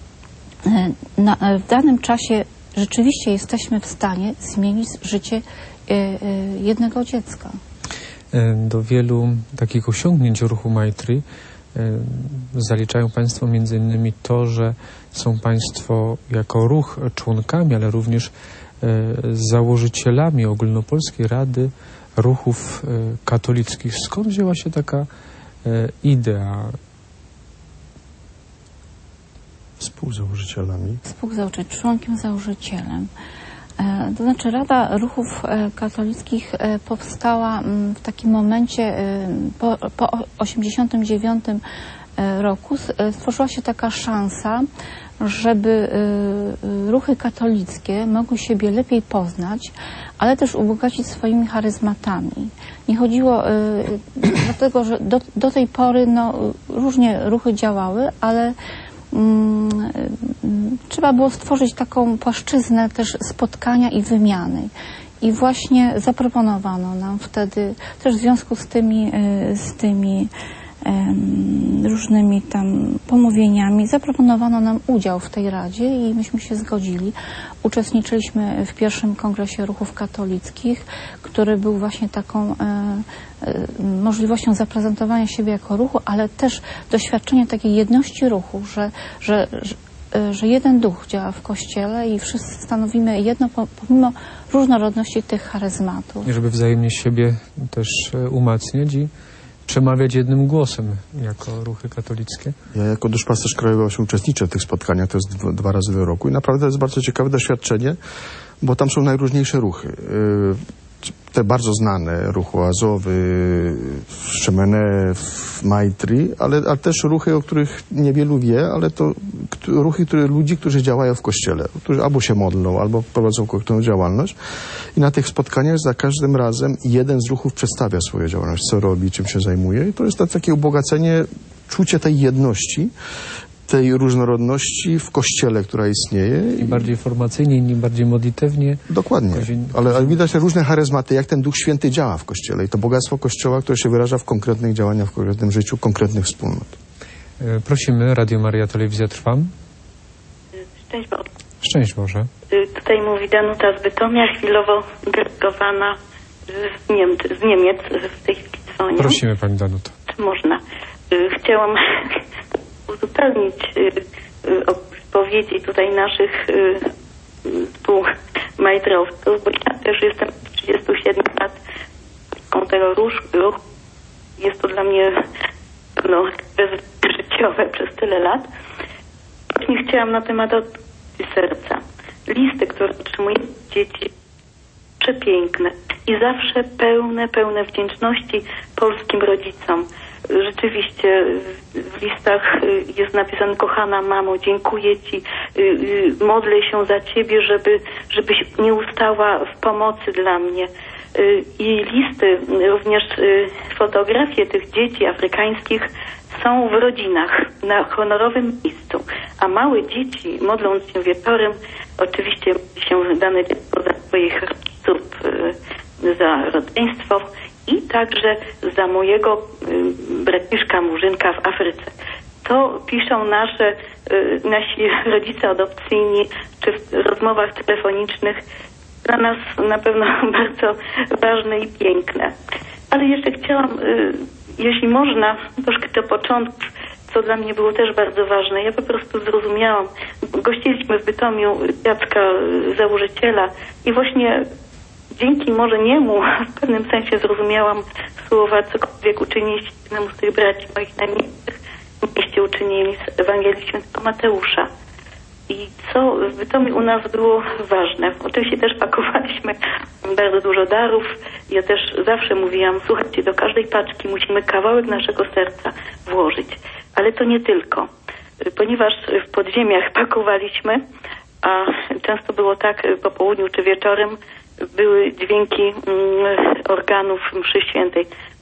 w danym czasie rzeczywiście jesteśmy w stanie zmienić życie jednego dziecka. Do wielu takich osiągnięć ruchu Maitri zaliczają Państwo między innymi to, że są Państwo jako ruch członkami, ale również założycielami Ogólnopolskiej Rady Ruchów Katolickich. Skąd wzięła się taka idea? Współzałożycielami. Członkiem założycielem. To znaczy Rada Ruchów Katolickich powstała w takim momencie po 1989 roku. Stworzyła się taka szansa, żeby ruchy katolickie mogły siebie lepiej poznać, ale też ubogacić swoimi charyzmatami. Nie chodziło, dlatego że do tej pory różnie ruchy działały, ale trzeba było stworzyć taką płaszczyznę też spotkania i wymiany. I właśnie zaproponowano nam wtedy, też w związku z tymi różnymi tam pomówieniami, zaproponowano nam udział w tej Radzie i myśmy się zgodzili. Uczestniczyliśmy w pierwszym Kongresie Ruchów Katolickich, który był właśnie taką możliwością zaprezentowania siebie jako ruchu, ale też doświadczenia takiej jedności ruchu, że jeden duch działa w Kościele i wszyscy stanowimy jedno, pomimo różnorodności tych charyzmatów. I żeby wzajemnie siebie też umacniać i przemawiać jednym głosem jako ruchy katolickie. Ja jako duszpasterz krajowy właśnie uczestniczę w tych spotkaniach, to jest 2 razy w roku i naprawdę to jest bardzo ciekawe doświadczenie, bo tam są najróżniejsze ruchy. Te bardzo znane, ruch oazowy, Szemene, Maitri, ale też ruchy, o których niewielu wie, ale to ruchy ludzi, którzy działają w Kościele, którzy albo się modlą, albo prowadzą konkretną działalność. I na tych spotkaniach za każdym razem jeden z ruchów przedstawia swoją działalność, co robi, czym się zajmuje. I to jest takie ubogacenie, czucie tej jedności, tej różnorodności w Kościele, która istnieje. I bardziej formacyjnie, inni bardziej modlitewnie. Dokładnie. Ale widać te różne charyzmaty, jak ten Duch Święty działa w Kościele. I to bogactwo Kościoła, które się wyraża w konkretnych działaniach, w konkretnym życiu, konkretnych wspólnot. Prosimy, Radio Maria, Telewizja Trwam. Szczęść Boże. Szczęść Boże. Tutaj mówi Danuta z Bytomia, chwilowo delegowana z Niemiec, w tej chwili dzwonię. Prosimy, Pani Danuto. Czy można? Chciałam uzupełnić wypowiedzi tutaj naszych współmajtrowców, bo ja też jestem 37 lat tego ruchu. Jest to dla mnie życiowe przez tyle lat. Właśnie chciałam na temat adopcji serca. Listy, które otrzymują dzieci, przepiękne i zawsze pełne wdzięczności polskim rodzicom. Rzeczywiście w listach jest napisane: kochana mamo, dziękuję Ci, modlę się za Ciebie, żebyś nie ustała w pomocy dla mnie. I listy, również fotografie tych dzieci afrykańskich są w rodzinach, na honorowym miejscu. A małe dzieci, modląc się wieczorem, oczywiście się dane dziecko za swoich rodziców, za rodzeństwo i także za mojego braciszka Murzynka w Afryce. To piszą nasi rodzice adopcyjni, czy w rozmowach telefonicznych, dla nas na pewno bardzo ważne i piękne. Ale jeszcze chciałam, jeśli można, troszkę do początku, co dla mnie było też bardzo ważne. Ja po prostu zrozumiałam, gościliśmy w Bytomiu Jacka, założyciela, i właśnie dzięki może niemu w pewnym sensie zrozumiałam słowa: cokolwiek uczyniliście jednemu z tych braci moich najmniejszych, mieście uczynili z Ewangelii Świętego Mateusza. I co mi u nas było ważne? Oczywiście też pakowaliśmy bardzo dużo darów. Ja też zawsze mówiłam, słuchajcie, do każdej paczki musimy kawałek naszego serca włożyć. Ale to nie tylko. Ponieważ w podziemiach pakowaliśmy, a często było tak po południu czy wieczorem, były dźwięki organów mszy świętej.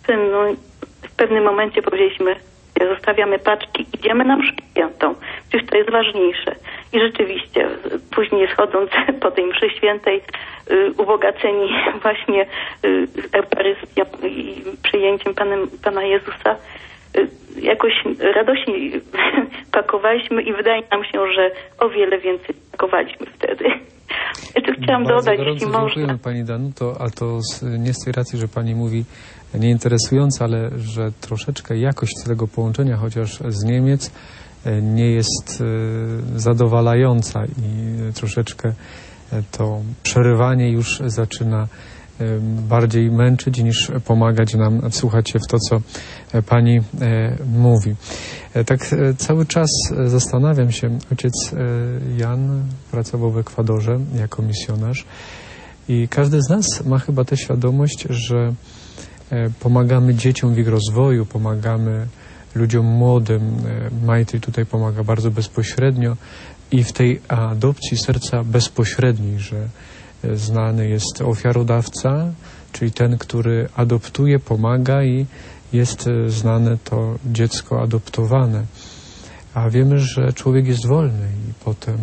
W pewnym momencie powiedzieliśmy, zostawiamy paczki, idziemy na mszę świętą. Przecież to jest ważniejsze. I rzeczywiście, później schodząc po tej mszy świętej, ubogaceni właśnie Eucharystią i przyjęciem Pana Jezusa, jakoś radośnie pakowaliśmy i wydaje nam się, że o wiele więcej pakowaliśmy wtedy. Jeszcze chciałam dodać, jeśli można. Dziękujemy Pani Danuto, a to nie z tej racji, że Pani mówi nieinteresująco, ale że troszeczkę jakość tego połączenia, chociaż z Niemiec, nie jest zadowalająca i troszeczkę to przerywanie już zaczyna bardziej męczyć niż pomagać nam wsłuchać się w to, co Pani mówi. Tak cały czas zastanawiam się, ojciec Jan pracował w Ekwadorze jako misjonarz i każdy z nas ma chyba tę świadomość, że pomagamy dzieciom w ich rozwoju, pomagamy ludziom młodym. Maitri tutaj pomaga bardzo bezpośrednio i w tej adopcji serca bezpośredniej, że znany jest ofiarodawca, czyli ten, który adoptuje, pomaga i jest znane to dziecko adoptowane. A wiemy, że człowiek jest wolny i potem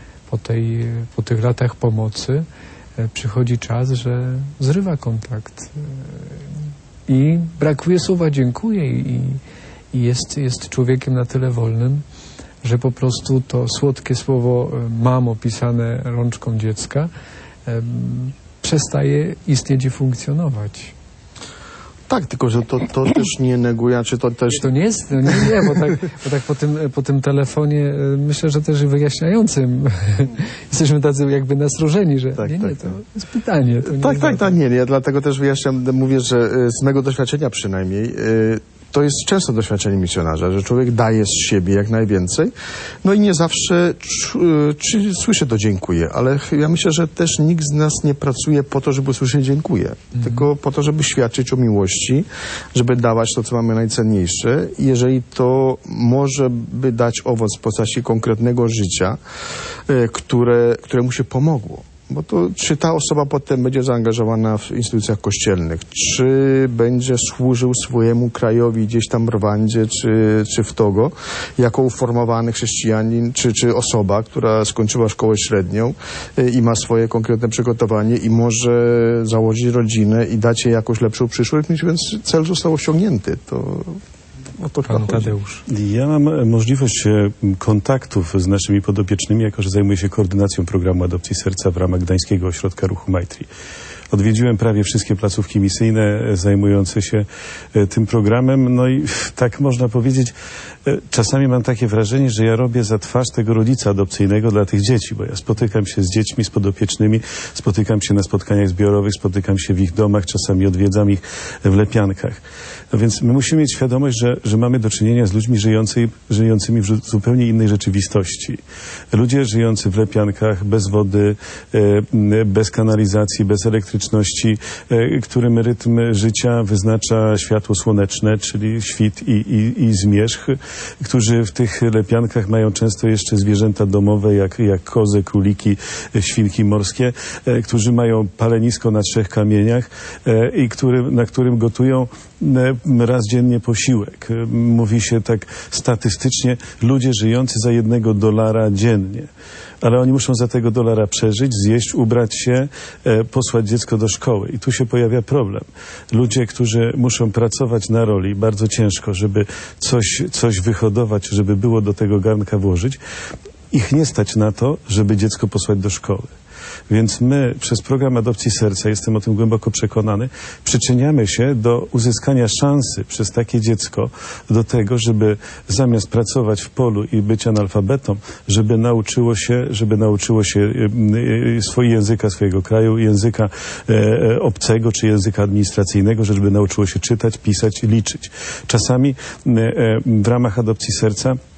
po tych latach pomocy przychodzi czas, że zrywa kontakt i brakuje słowa dziękuję i jest człowiekiem na tyle wolnym, że po prostu to słodkie słowo mamo pisane rączką dziecka przestaje istnieć i funkcjonować. Tak, tylko że to też nie neguje, czy to też... To nie jest, bo tak po tym telefonie myślę, że też wyjaśniającym jesteśmy tacy jakby nastrożeni, że to jest pytanie. To nie. Ja dlatego też wyjaśniam, mówię, że z mego doświadczenia przynajmniej, to jest często doświadczenie misjonarza, że człowiek daje z siebie jak najwięcej, no i nie zawsze słyszy to dziękuję, ale ja myślę, że też nikt z nas nie pracuje po to, żeby usłyszeć dziękuję, tylko po to, żeby świadczyć o miłości, żeby dawać to, co mamy najcenniejsze i jeżeli to może by dać owoc w postaci konkretnego życia, któremu się pomogło. Bo to, czy ta osoba potem będzie zaangażowana w instytucjach kościelnych, czy będzie służył swojemu krajowi gdzieś tam w Rwandzie, czy w Togo, jako uformowany chrześcijanin, czy osoba, która skończyła szkołę średnią i ma swoje konkretne przygotowanie i może założyć rodzinę i dać jej jakąś lepszą przyszłość, więc cel został osiągnięty. Pan Tadeusz. Ja mam możliwość kontaktów z naszymi podopiecznymi, jako że zajmuję się koordynacją programu Adopcji Serca w ramach Gdańskiego Ośrodka Ruchu Maitri. Odwiedziłem prawie wszystkie placówki misyjne zajmujące się tym programem, no i tak można powiedzieć, czasami mam takie wrażenie, że ja robię za twarz tego rodzica adopcyjnego dla tych dzieci, bo ja spotykam się z dziećmi, z podopiecznymi, spotykam się na spotkaniach zbiorowych, spotykam się w ich domach, czasami odwiedzam ich w lepiankach. No więc my musimy mieć świadomość, że mamy do czynienia z ludźmi żyjącymi w zupełnie innej rzeczywistości. Ludzie żyjący w lepiankach, bez wody, bez kanalizacji, bez elektryczności, którym rytm życia wyznacza światło słoneczne, czyli świt i zmierzch, którzy w tych lepiankach mają często jeszcze zwierzęta domowe, jak kozy, króliki, świnki morskie, którzy mają palenisko na 3 kamieniach i na którym gotują raz dziennie posiłek. Mówi się tak statystycznie, ludzie żyjący za $1 dziennie. Ale oni muszą za tego $1 przeżyć, zjeść, ubrać się, posłać dziecko do szkoły. I tu się pojawia problem. Ludzie, którzy muszą pracować na roli bardzo ciężko, żeby coś wyhodować, żeby było do tego garnka włożyć, ich nie stać na to, żeby dziecko posłać do szkoły. Więc my przez program Adopcji Serca, jestem o tym głęboko przekonany, przyczyniamy się do uzyskania szansy przez takie dziecko do tego, żeby zamiast pracować w polu i być analfabetą, żeby nauczyło się swojego języka, swojego kraju, języka obcego czy języka administracyjnego, żeby nauczyło się czytać, pisać i liczyć. Czasami w ramach Adopcji Serca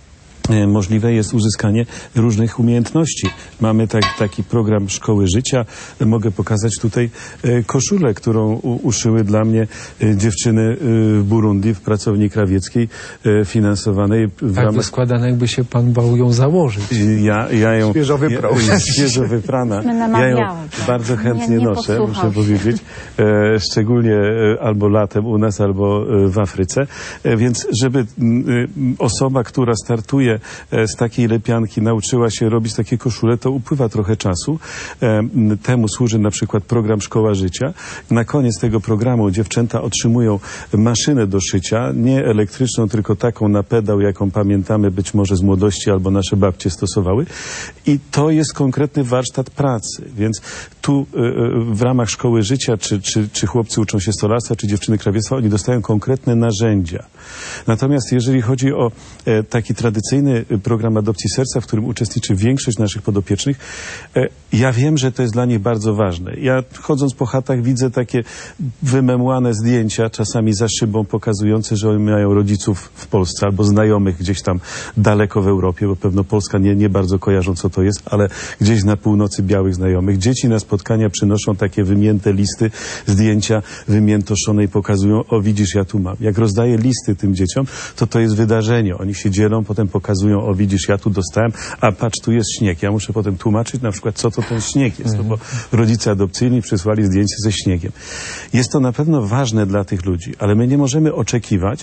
możliwe jest uzyskanie różnych umiejętności. Mamy taki program Szkoły Życia. Mogę pokazać tutaj koszulę, którą uszyły dla mnie dziewczyny w Burundi, w pracowni krawieckiej finansowanej w ramach... składane, jakby się pan bał ją założyć. Ja ją... Świeżo wyprał. Świeżo wyprana. Ja ją bardzo chętnie noszę, muszę powiedzieć. Szczególnie albo latem u nas, albo w Afryce. Więc żeby osoba, która startuje z takiej lepianki, nauczyła się robić takie koszule, to upływa trochę czasu. Temu służy na przykład program Szkoła Życia. Na koniec tego programu dziewczęta otrzymują maszynę do szycia, nie elektryczną, tylko taką na pedał, jaką pamiętamy być może z młodości albo nasze babcie stosowały. I to jest konkretny warsztat pracy. Więc tu w ramach Szkoły Życia, czy chłopcy uczą się stolarstwa, czy dziewczyny krawiectwa, oni dostają konkretne narzędzia. Natomiast jeżeli chodzi o taki tradycyjny program adopcji serca, w którym uczestniczy większość naszych podopiecznych, ja wiem, że to jest dla nich bardzo ważne. Ja chodząc po chatach widzę takie wymemłane zdjęcia, czasami za szybą, pokazujące, że oni mają rodziców w Polsce albo znajomych gdzieś tam daleko w Europie, bo pewno Polska nie bardzo kojarzą, co to jest, ale gdzieś na północy białych znajomych. Dzieci na spotkania przynoszą takie wymięte listy, zdjęcia wymiętoszone i pokazują: o widzisz, ja tu mam. Jak rozdaję listy tym dzieciom, to jest wydarzenie. Oni się dzielą, potem pokazują: o widzisz, ja tu dostałem, a patrz, tu jest śnieg. Ja muszę potem tłumaczyć na przykład, co to ten śnieg jest, no bo rodzice adopcyjni przysłali zdjęcie ze śniegiem. Jest to na pewno ważne dla tych ludzi, ale my nie możemy oczekiwać,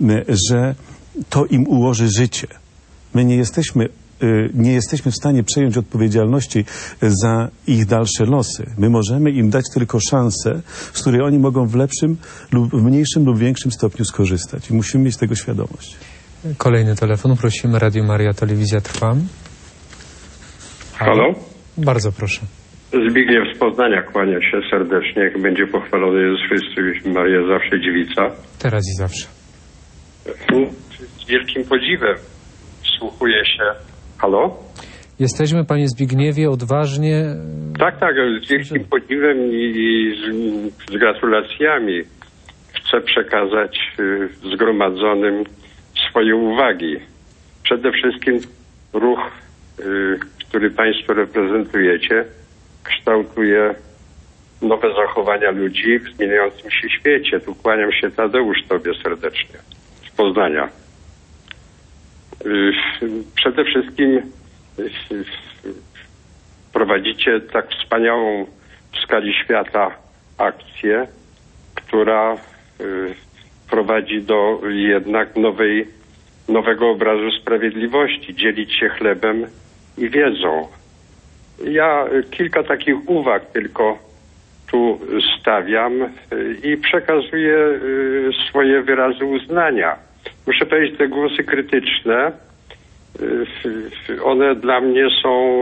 że to im ułoży życie. My nie jesteśmy w stanie przejąć odpowiedzialności za ich dalsze losy. My możemy im dać tylko szansę, z której oni mogą w lepszym lub w mniejszym lub większym stopniu skorzystać. I musimy mieć tego świadomość. Kolejny telefon. Prosimy. Radio Maria, telewizja trwa. Halo? Bardzo proszę. Zbigniew z Poznania, kłania się serdecznie. Jak będzie pochwalony Jezus Chrystus, Maria zawsze dziewica. Teraz i zawsze. Z wielkim podziwem wsłuchuję się. Halo? Jesteśmy, panie Zbigniewie, odważnie... Tak, z wielkim podziwem i z gratulacjami chcę przekazać zgromadzonym swoje uwagi. Przede wszystkim ruch, który państwo reprezentujecie, kształtuje nowe zachowania ludzi w zmieniającym się świecie. Tu kłaniam się, Tadeusz, tobie serdecznie z Poznania. Przede wszystkim prowadzicie tak wspaniałą w skali świata akcję, która prowadzi do jednak nowego obrazu sprawiedliwości, dzielić się chlebem i wiedzą. Ja kilka takich uwag tylko tu stawiam i przekazuję swoje wyrazy uznania. Muszę powiedzieć, te głosy krytyczne, one dla mnie są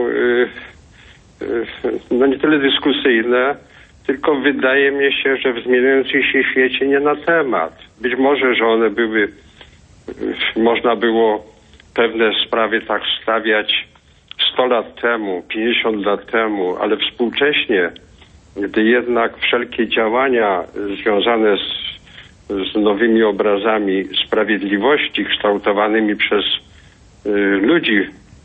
nie tyle dyskusyjne, tylko wydaje mi się, że w zmieniającym się świecie nie na temat. Być może, że one były, można było pewne sprawy tak stawiać 100 lat temu, 50 lat temu, ale współcześnie, gdy jednak wszelkie działania związane z nowymi obrazami sprawiedliwości kształtowanymi przez ludzi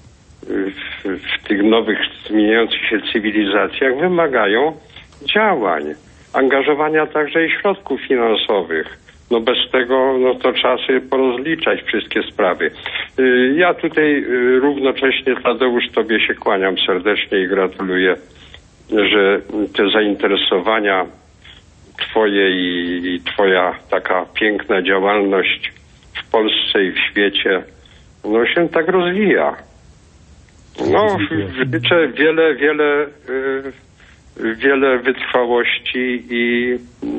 w tych nowych, zmieniających się cywilizacjach wymagają działań, angażowania także i środków finansowych. Bez tego to trzeba sobie porozliczać wszystkie sprawy. Ja tutaj równocześnie, Tadeusz, tobie się kłaniam serdecznie i gratuluję, że te zainteresowania twoje i twoja taka piękna działalność w Polsce i w świecie się tak rozwija. Życzę wiele wytrwałości i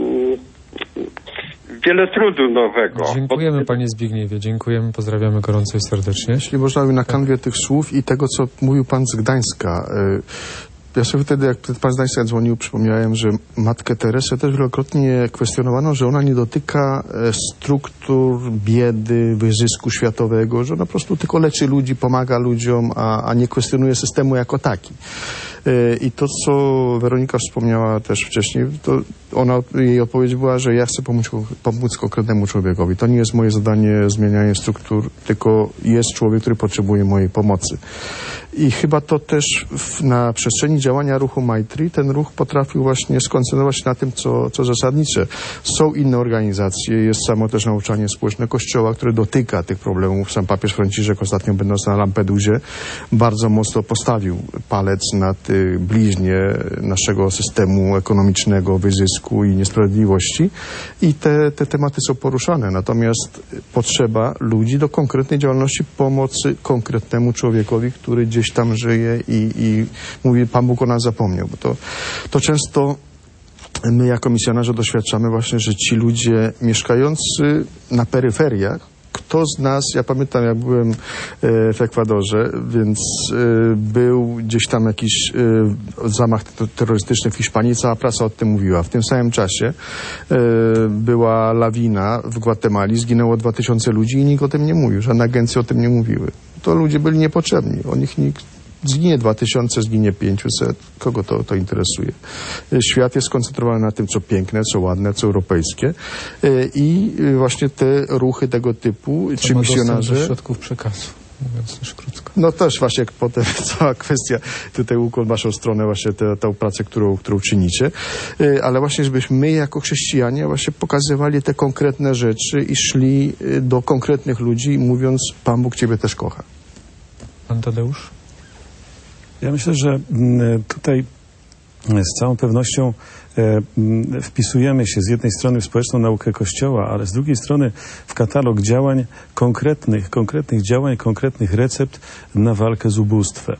wiele trudu nowego. Dziękujemy, panie Zbigniewie, dziękujemy, pozdrawiamy gorąco i serdecznie. Jeśli można na kanwie tych słów i tego, co mówił pan z Gdańska, Ja sobie wtedy, jak pan Zdańska dzwonił, przypomniałem, że Matkę Teresę też wielokrotnie kwestionowano, że ona nie dotyka struktur biedy, wyzysku światowego, że ona po prostu tylko leczy ludzi, pomaga ludziom, a nie kwestionuje systemu jako taki. I to, co Weronika wspomniała też wcześniej, to jej odpowiedź była, że ja chcę pomóc konkretnemu człowiekowi. To nie jest moje zadanie zmienianie struktur, tylko jest człowiek, który potrzebuje mojej pomocy. I chyba to też na przestrzeni działania ruchu Maitri ten ruch potrafił właśnie skoncentrować się na tym, co zasadnicze. Są inne organizacje, jest samo też nauczanie społeczne Kościoła, które dotyka tych problemów. Sam papież Franciszek ostatnio, będąc na Lampedusie, bardzo mocno postawił palec na bliźnie naszego systemu ekonomicznego, wyzysku i niesprawiedliwości. I te tematy są poruszane. Natomiast potrzeba ludzi do konkretnej działalności pomocy konkretnemu człowiekowi, który gdzieś tam żyje i mówi, Pan Bóg o nas zapomniał. Bo to często my jako misjonarze doświadczamy właśnie, że ci ludzie mieszkający na peryferiach, kto z nas, ja pamiętam, jak byłem w Ekwadorze, więc był gdzieś tam jakiś zamach terrorystyczny w Hiszpanii, cała prasa o tym mówiła. W tym samym czasie była lawina w Gwatemali, zginęło 2000 ludzi i nikt o tym nie mówił, żadne agencje o tym nie mówiły. To ludzie byli niepotrzebni, o nich nikt. Zginie 2000, zginie 500. Kogo to interesuje? Świat jest skoncentrowany na tym, co piękne, co ładne, co europejskie. I właśnie te ruchy tego typu, czy misjonarze... do środków przekazu, mówiąc też krótko. No też właśnie potem cała kwestia, tutaj ukłon w waszą stronę, właśnie tę pracę, którą czynicie. Ale właśnie, żebyśmy my jako chrześcijanie właśnie pokazywali te konkretne rzeczy i szli do konkretnych ludzi, mówiąc, Pan Bóg ciebie też kocha. Pan Tadeusz? Ja myślę, że tutaj z całą pewnością wpisujemy się z jednej strony w społeczną naukę Kościoła, ale z drugiej strony w katalog działań konkretnych działań, konkretnych recept na walkę z ubóstwem.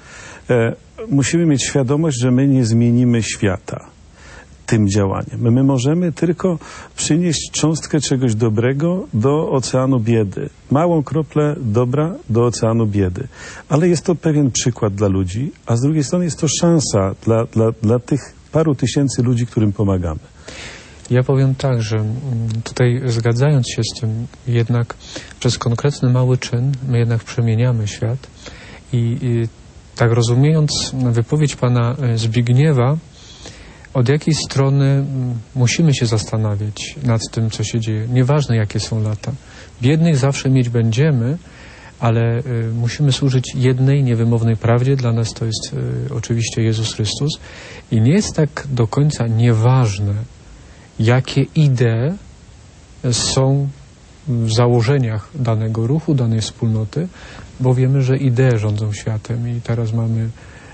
Musimy mieć świadomość, że my nie zmienimy świata tym działaniem. My możemy tylko przynieść cząstkę czegoś dobrego do oceanu biedy. Małą kroplę dobra do oceanu biedy. Ale jest to pewien przykład dla ludzi, a z drugiej strony jest to szansa dla tych paru tysięcy ludzi, którym pomagamy. Ja powiem tak, że tutaj zgadzając się z tym, jednak przez konkretny mały czyn my jednak przemieniamy świat i tak rozumiejąc wypowiedź pana Zbigniewa, od jakiej strony musimy się zastanawiać nad tym, co się dzieje. Nieważne, jakie są lata. Biednych zawsze mieć będziemy, ale musimy służyć jednej niewymownej prawdzie. Dla nas to jest oczywiście Jezus Chrystus. I nie jest tak do końca nieważne, jakie idee są w założeniach danego ruchu, danej wspólnoty, bo wiemy, że idee rządzą światem i teraz mamy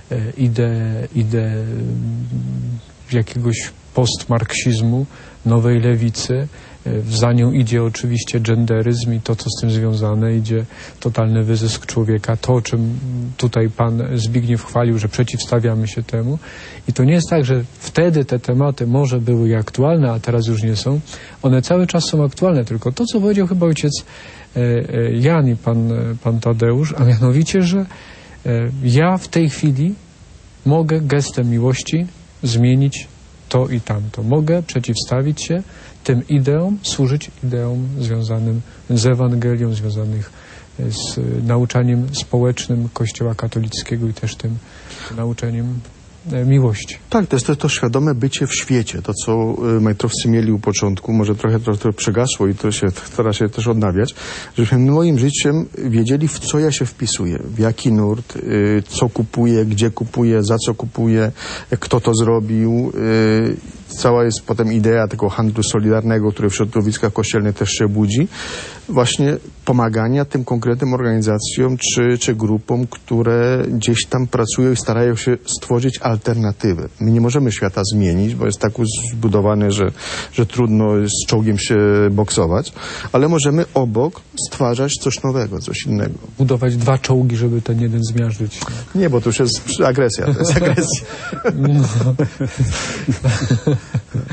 ideę jakiegoś postmarksizmu, nowej lewicy. Za nią idzie oczywiście genderyzm i to, co z tym związane, idzie totalny wyzysk człowieka. To, o czym tutaj pan Zbigniew chwalił, że przeciwstawiamy się temu. I to nie jest tak, że wtedy te tematy może były i aktualne, a teraz już nie są. One cały czas są aktualne, tylko to, co powiedział chyba ojciec Jan i pan Tadeusz, a mianowicie, że ja w tej chwili mogę gestem miłości zmienić to i tamto. Mogę przeciwstawić się tym ideom, służyć ideom związanym z Ewangelią, związanych z nauczaniem społecznym Kościoła katolickiego i też tym nauczeniem miłości. Tak, to jest to świadome bycie w świecie. To, co majtrowcy mieli u początku, może trochę przegasło i to się stara się też odnawiać, żebyśmy moim życiem wiedzieli, w co ja się wpisuję, w jaki nurt, co kupuję, gdzie kupuję, za co kupuję, kto to zrobił. Cała jest potem idea tego handlu solidarnego, który w środowiskach kościelnych też się budzi. Właśnie pomagania tym konkretnym organizacjom czy grupom, które gdzieś tam pracują i starają się stworzyć alternatywę. My nie możemy świata zmienić, bo jest tak zbudowany, że trudno z czołgiem się boksować, ale możemy obok stwarzać coś nowego, coś innego. Budować dwa czołgi, żeby ten jeden zmiażdżyć. Nie, bo to już jest agresja. To jest agresja. No.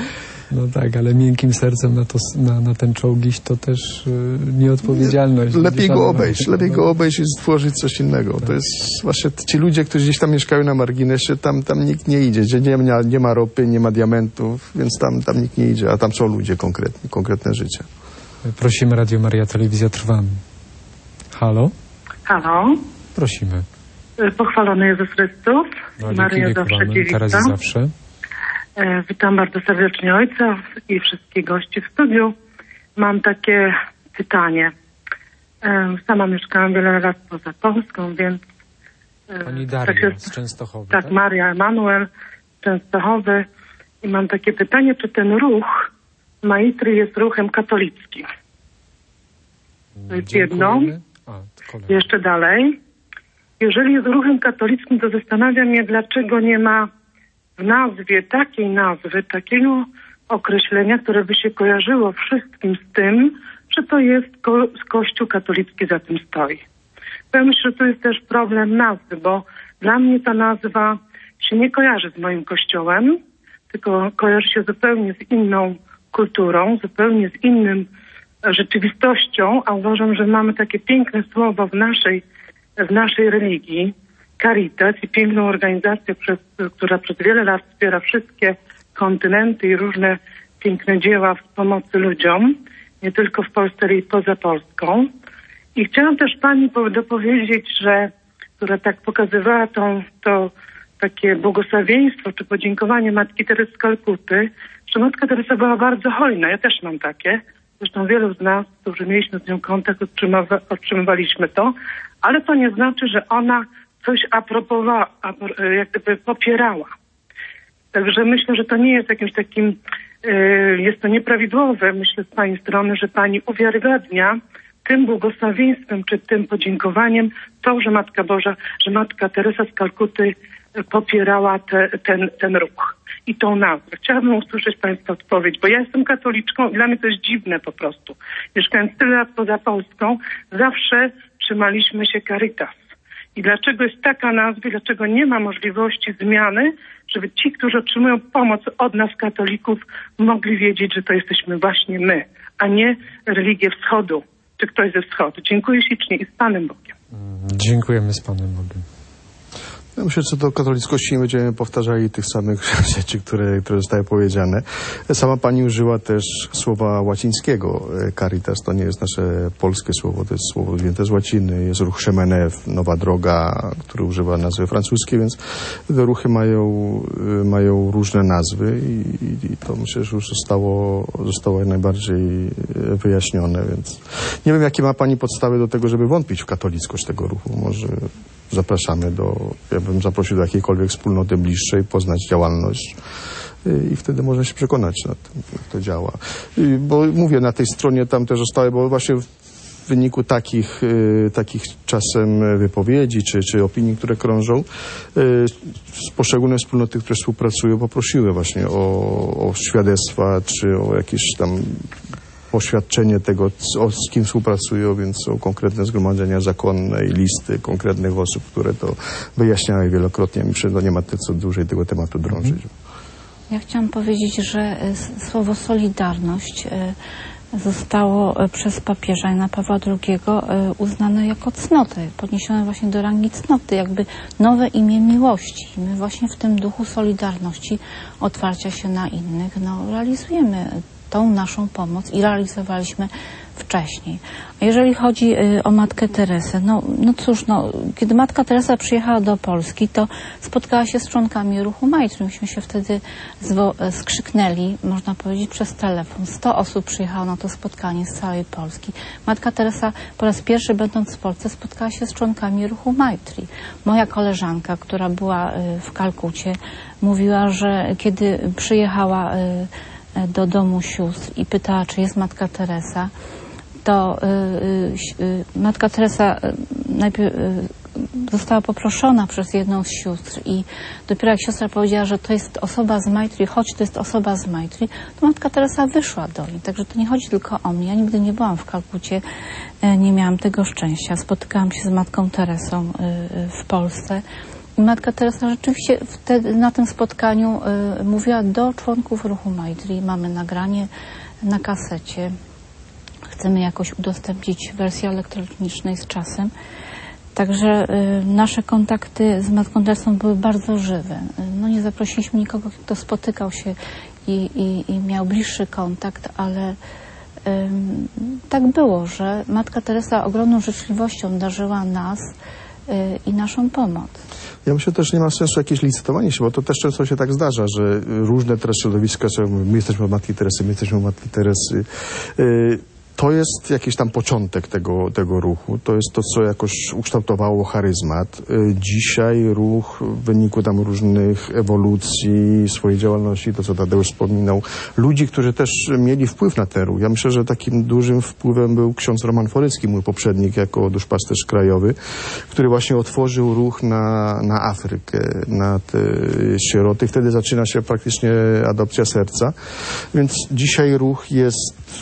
No tak, ale miękkim sercem na ten czołg iść to też nieodpowiedzialność. Lepiej go obejść i stworzyć coś innego. Tak. To jest właśnie ci ludzie, którzy gdzieś tam mieszkają na marginesie, tam nikt nie idzie, gdzie nie ma ropy, nie ma diamentów, więc tam nikt nie idzie, a tam są ludzie konkretne życie. Prosimy, Radio Maria, Telewizja Trwam. Halo? Halo? Prosimy. Pochwalony Jezus Chrystus. Maria zawsze dziewicza. Teraz i zawsze. Witam bardzo serdecznie Ojca i wszystkich gości w studiu. Mam takie pytanie. Sama mieszkałam wiele lat poza Polską, więc... Pani Daria z Częstochowy, tak? Maria Emanuel z Częstochowy. I mam takie pytanie, czy ten ruch Maitri jest ruchem katolickim? To jest jedno. Jeszcze dalej. Jeżeli jest ruchem katolickim, to zastanawiam się, dlaczego nie ma w nazwie takiej nazwy, takiego określenia, które by się kojarzyło wszystkim z tym, że to jest Kościół katolicki za tym stoi. Bo ja myślę, że to jest też problem nazwy, bo dla mnie ta nazwa się nie kojarzy z moim kościołem, tylko kojarzy się zupełnie z inną kulturą, zupełnie z innym rzeczywistością, a uważam, że mamy takie piękne słowo w naszej religii, Caritas, i piękną organizację, która przez wiele lat wspiera wszystkie kontynenty i różne piękne dzieła w pomocy ludziom, nie tylko w Polsce, ale i poza Polską. I chciałam też pani dopowiedzieć, która tak pokazywała to takie błogosławieństwo czy podziękowanie Matki Teresy z Kalkuty, że Matka Teresa była bardzo hojna. Ja też mam takie. Zresztą wielu z nas, którzy mieliśmy z nią kontakt, otrzymywaliśmy to, ale to nie znaczy, że ona coś jak gdyby popierała. Także myślę, że to nie jest jakimś takim, jest to nieprawidłowe, myślę, z pani strony, że pani uwiarygadnia tym błogosławieństwem czy tym podziękowaniem to, że Matka Boża, że Matka Teresa z Kalkuty popierała ten ruch i tą nazwę. Chciałabym usłyszeć państwa odpowiedź, bo ja jestem katoliczką i dla mnie to jest dziwne po prostu. Mieszkając tyle lat poza Polską, zawsze trzymaliśmy się Caritas. I dlaczego jest taka nazwa, dlaczego nie ma możliwości zmiany, żeby ci, którzy otrzymują pomoc od nas, katolików, mogli wiedzieć, że to jesteśmy właśnie my, a nie religie wschodu, czy ktoś ze wschodu. Dziękuję ślicznie i z Panem Bogiem. Dziękujemy, z Panem Bogiem. Ja myślę, że co do katolickości nie będziemy powtarzali tych samych rzeczy, które zostały powiedziane. Sama pani użyła też słowa łacińskiego. Caritas to nie jest nasze polskie słowo, to jest słowo wzięte z łaciny. Jest ruch Chemenev, Nowa Droga, który używa nazwy francuskiej, więc te ruchy mają różne nazwy i to myślę, że już zostało najbardziej wyjaśnione, więc nie wiem, jakie ma pani podstawy do tego, żeby wątpić w katolickość tego ruchu. Może zapraszamy ja bym zaprosił do jakiejkolwiek wspólnoty bliższej, poznać działalność i wtedy można się przekonać na tym, jak to działa. Bo mówię, na tej stronie tam też zostały, bo właśnie w wyniku takich czasem wypowiedzi czy opinii, które krążą, poszczególne wspólnoty, które współpracują, poprosiły właśnie o świadectwa czy o jakieś tam poświadczenie tego, z kim współpracują, więc są konkretne zgromadzenia zakonne i listy konkretnych osób, które to wyjaśniały wielokrotnie. Myślę, że nie ma co dłużej tego tematu drążyć. Ja chciałam powiedzieć, że słowo solidarność zostało przez papieża Jana Pawła II uznane jako cnotę, podniesione właśnie do rangi cnoty, jakby nowe imię miłości. I my właśnie w tym duchu solidarności, otwarcia się na innych, realizujemy tą naszą pomoc i realizowaliśmy wcześniej. A jeżeli chodzi o Matkę Teresę, cóż, kiedy Matka Teresa przyjechała do Polski, to spotkała się z członkami ruchu Maitri. Myśmy się wtedy skrzyknęli, można powiedzieć, przez telefon. 100 osób przyjechało na to spotkanie z całej Polski. Matka Teresa po raz pierwszy, będąc w Polsce, spotkała się z członkami ruchu Maitri. Moja koleżanka, która była w Kalkucie, mówiła, że kiedy przyjechała do domu sióstr i pytała, czy jest Matka Teresa, to Matka Teresa najpierw została poproszona przez jedną z sióstr i dopiero jak siostra powiedziała, że to jest osoba z Maitri, choć to jest osoba z Maitri, to Matka Teresa wyszła do niej. Także to nie chodzi tylko o mnie. Ja nigdy nie byłam w Kalkucie, nie miałam tego szczęścia. Spotykałam się z Matką Teresą w Polsce I Matka Teresa rzeczywiście wtedy na tym spotkaniu mówiła do członków ruchu Maitri. Mamy nagranie na kasecie. Chcemy jakoś udostępnić wersję elektronicznej z czasem. Także nasze kontakty z Matką Teresą były bardzo żywe. No nie zaprosiliśmy nikogo, kto spotykał się i miał bliższy kontakt, ale tak było, że Matka Teresa ogromną życzliwością darzyła nas i naszą pomoc. Ja myślę też, nie ma sensu jakieś licytowanie się, bo to też często się tak zdarza, że różne teraz środowiska mówią, my jesteśmy od Matki Teresy, my jesteśmy od Matki Teresy. To jest jakiś tam początek tego ruchu. To jest to, co jakoś ukształtowało charyzmat. Dzisiaj ruch w wyniku tam różnych ewolucji swojej działalności, to co Tadeusz wspominał, ludzi, którzy też mieli wpływ na ten ruch. Ja myślę, że takim dużym wpływem był ksiądz Roman Forycki, mój poprzednik jako duszpasterz krajowy, który właśnie otworzył ruch na Afrykę, na te sieroty. Wtedy zaczyna się praktycznie adopcja serca. Więc dzisiaj ruch jest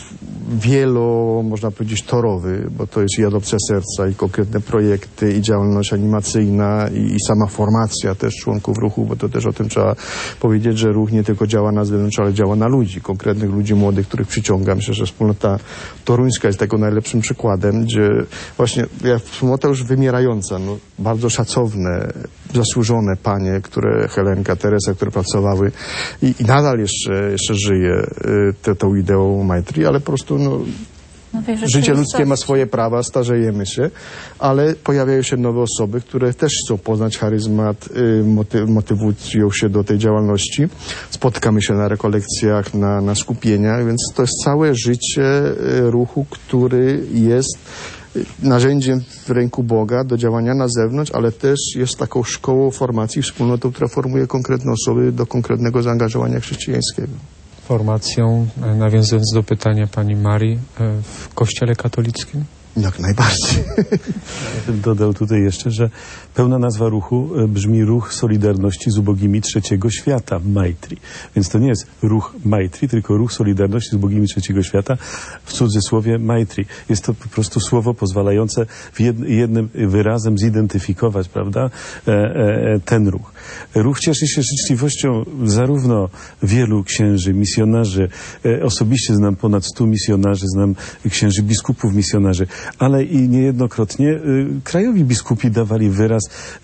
można powiedzieć, torowy, bo to jest i adopcja serca, i konkretne projekty, i działalność animacyjna, i sama formacja też członków ruchu, bo to też o tym trzeba powiedzieć, że ruch nie tylko działa na zewnątrz, ale działa na ludzi, konkretnych ludzi młodych, których przyciąga. Myślę, że wspólnota toruńska jest tego najlepszym przykładem, gdzie właśnie wspólnota już wymierająca, no, bardzo szacowne, zasłużone panie, Helenka, Teresa, które pracowały i nadal jeszcze żyje tą ideą Maitri, ale po prostu życie ludzkie ma swoje prawa, starzejemy się, ale pojawiają się nowe osoby, które też chcą poznać charyzmat, motywują się do tej działalności. Spotykamy się na rekolekcjach, na skupieniach, więc to jest całe życie ruchu, który jest narzędziem w ręku Boga do działania na zewnątrz, ale też jest taką szkołą formacji, wspólnotą, która formuje konkretne osoby do konkretnego zaangażowania chrześcijańskiego. Formacją, nawiązując do pytania pani Marii, w Kościele katolickim? Jak najbardziej. Ja bym dodał tutaj jeszcze, że pełna nazwa ruchu brzmi Ruch Solidarności z Ubogimi Trzeciego Świata, Maitri. Więc to nie jest ruch Maitri, tylko Ruch Solidarności z Ubogimi Trzeciego Świata, w cudzysłowie Maitri. Jest to po prostu słowo pozwalające jednym wyrazem zidentyfikować, prawda, ten ruch. Ruch cieszy się życzliwością zarówno wielu księży, misjonarzy, osobiście znam ponad 100 misjonarzy, znam księży biskupów misjonarzy, ale i niejednokrotnie krajowi biskupi dawali wyraz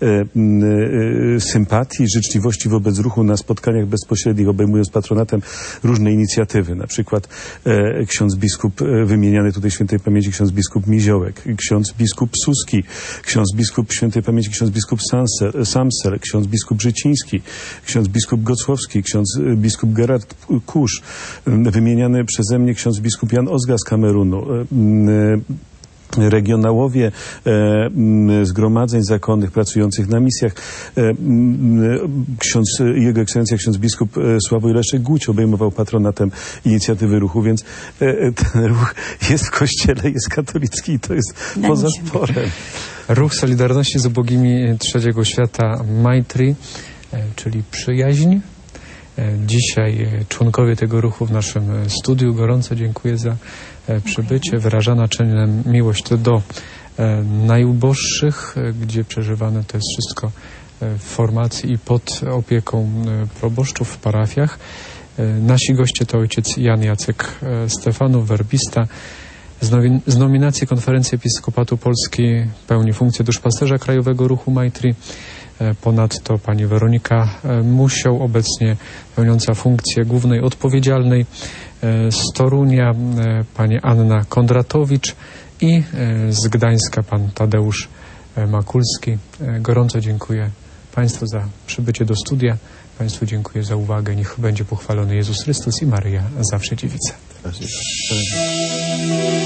sympatii, życzliwości wobec ruchu na spotkaniach bezpośrednich, obejmując patronatem różne inicjatywy. Na przykład ksiądz biskup wymieniany tutaj świętej pamięci, ksiądz biskup Miziołek, ksiądz biskup Suski, ksiądz biskup świętej pamięci, ksiądz biskup Samsel, ksiądz biskup Życiński, ksiądz biskup Gocłowski, ksiądz biskup Gerard Kusz, wymieniany przeze mnie ksiądz biskup Jan Ozga z Kamerunu, regionałowie zgromadzeń zakonnych pracujących na misjach, jego ekscelencja ksiądz biskup Sławoj Leszek Guć obejmował patronatem inicjatywy ruchu, więc ten ruch jest w Kościele, jest katolicki i to jest poza sporem. Ruch Solidarności z Ubogimi Trzeciego Świata, Maitri, czyli przyjaźń. Dzisiaj członkowie tego ruchu w naszym studiu. Gorąco dziękuję za przybycie. Wyrażana czyniem miłość do najuboższych, gdzie przeżywane to jest wszystko w formacji i pod opieką proboszczów w parafiach. Nasi goście to ojciec Jan Jacek Stefanów, werbista. Z nominacji Konferencji Episkopatu Polski pełni funkcję duszpasterza Krajowego Ruchu Maitri. Ponadto pani Weronika Musioł, obecnie pełniąca funkcję głównej odpowiedzialnej. Z Torunia pani Anna Kondratowicz i z Gdańska pan Tadeusz Makulski. Gorąco dziękuję Państwu za przybycie do studia. Państwu dziękuję za uwagę. Niech będzie pochwalony Jezus Chrystus i Maryja zawsze Dziewica.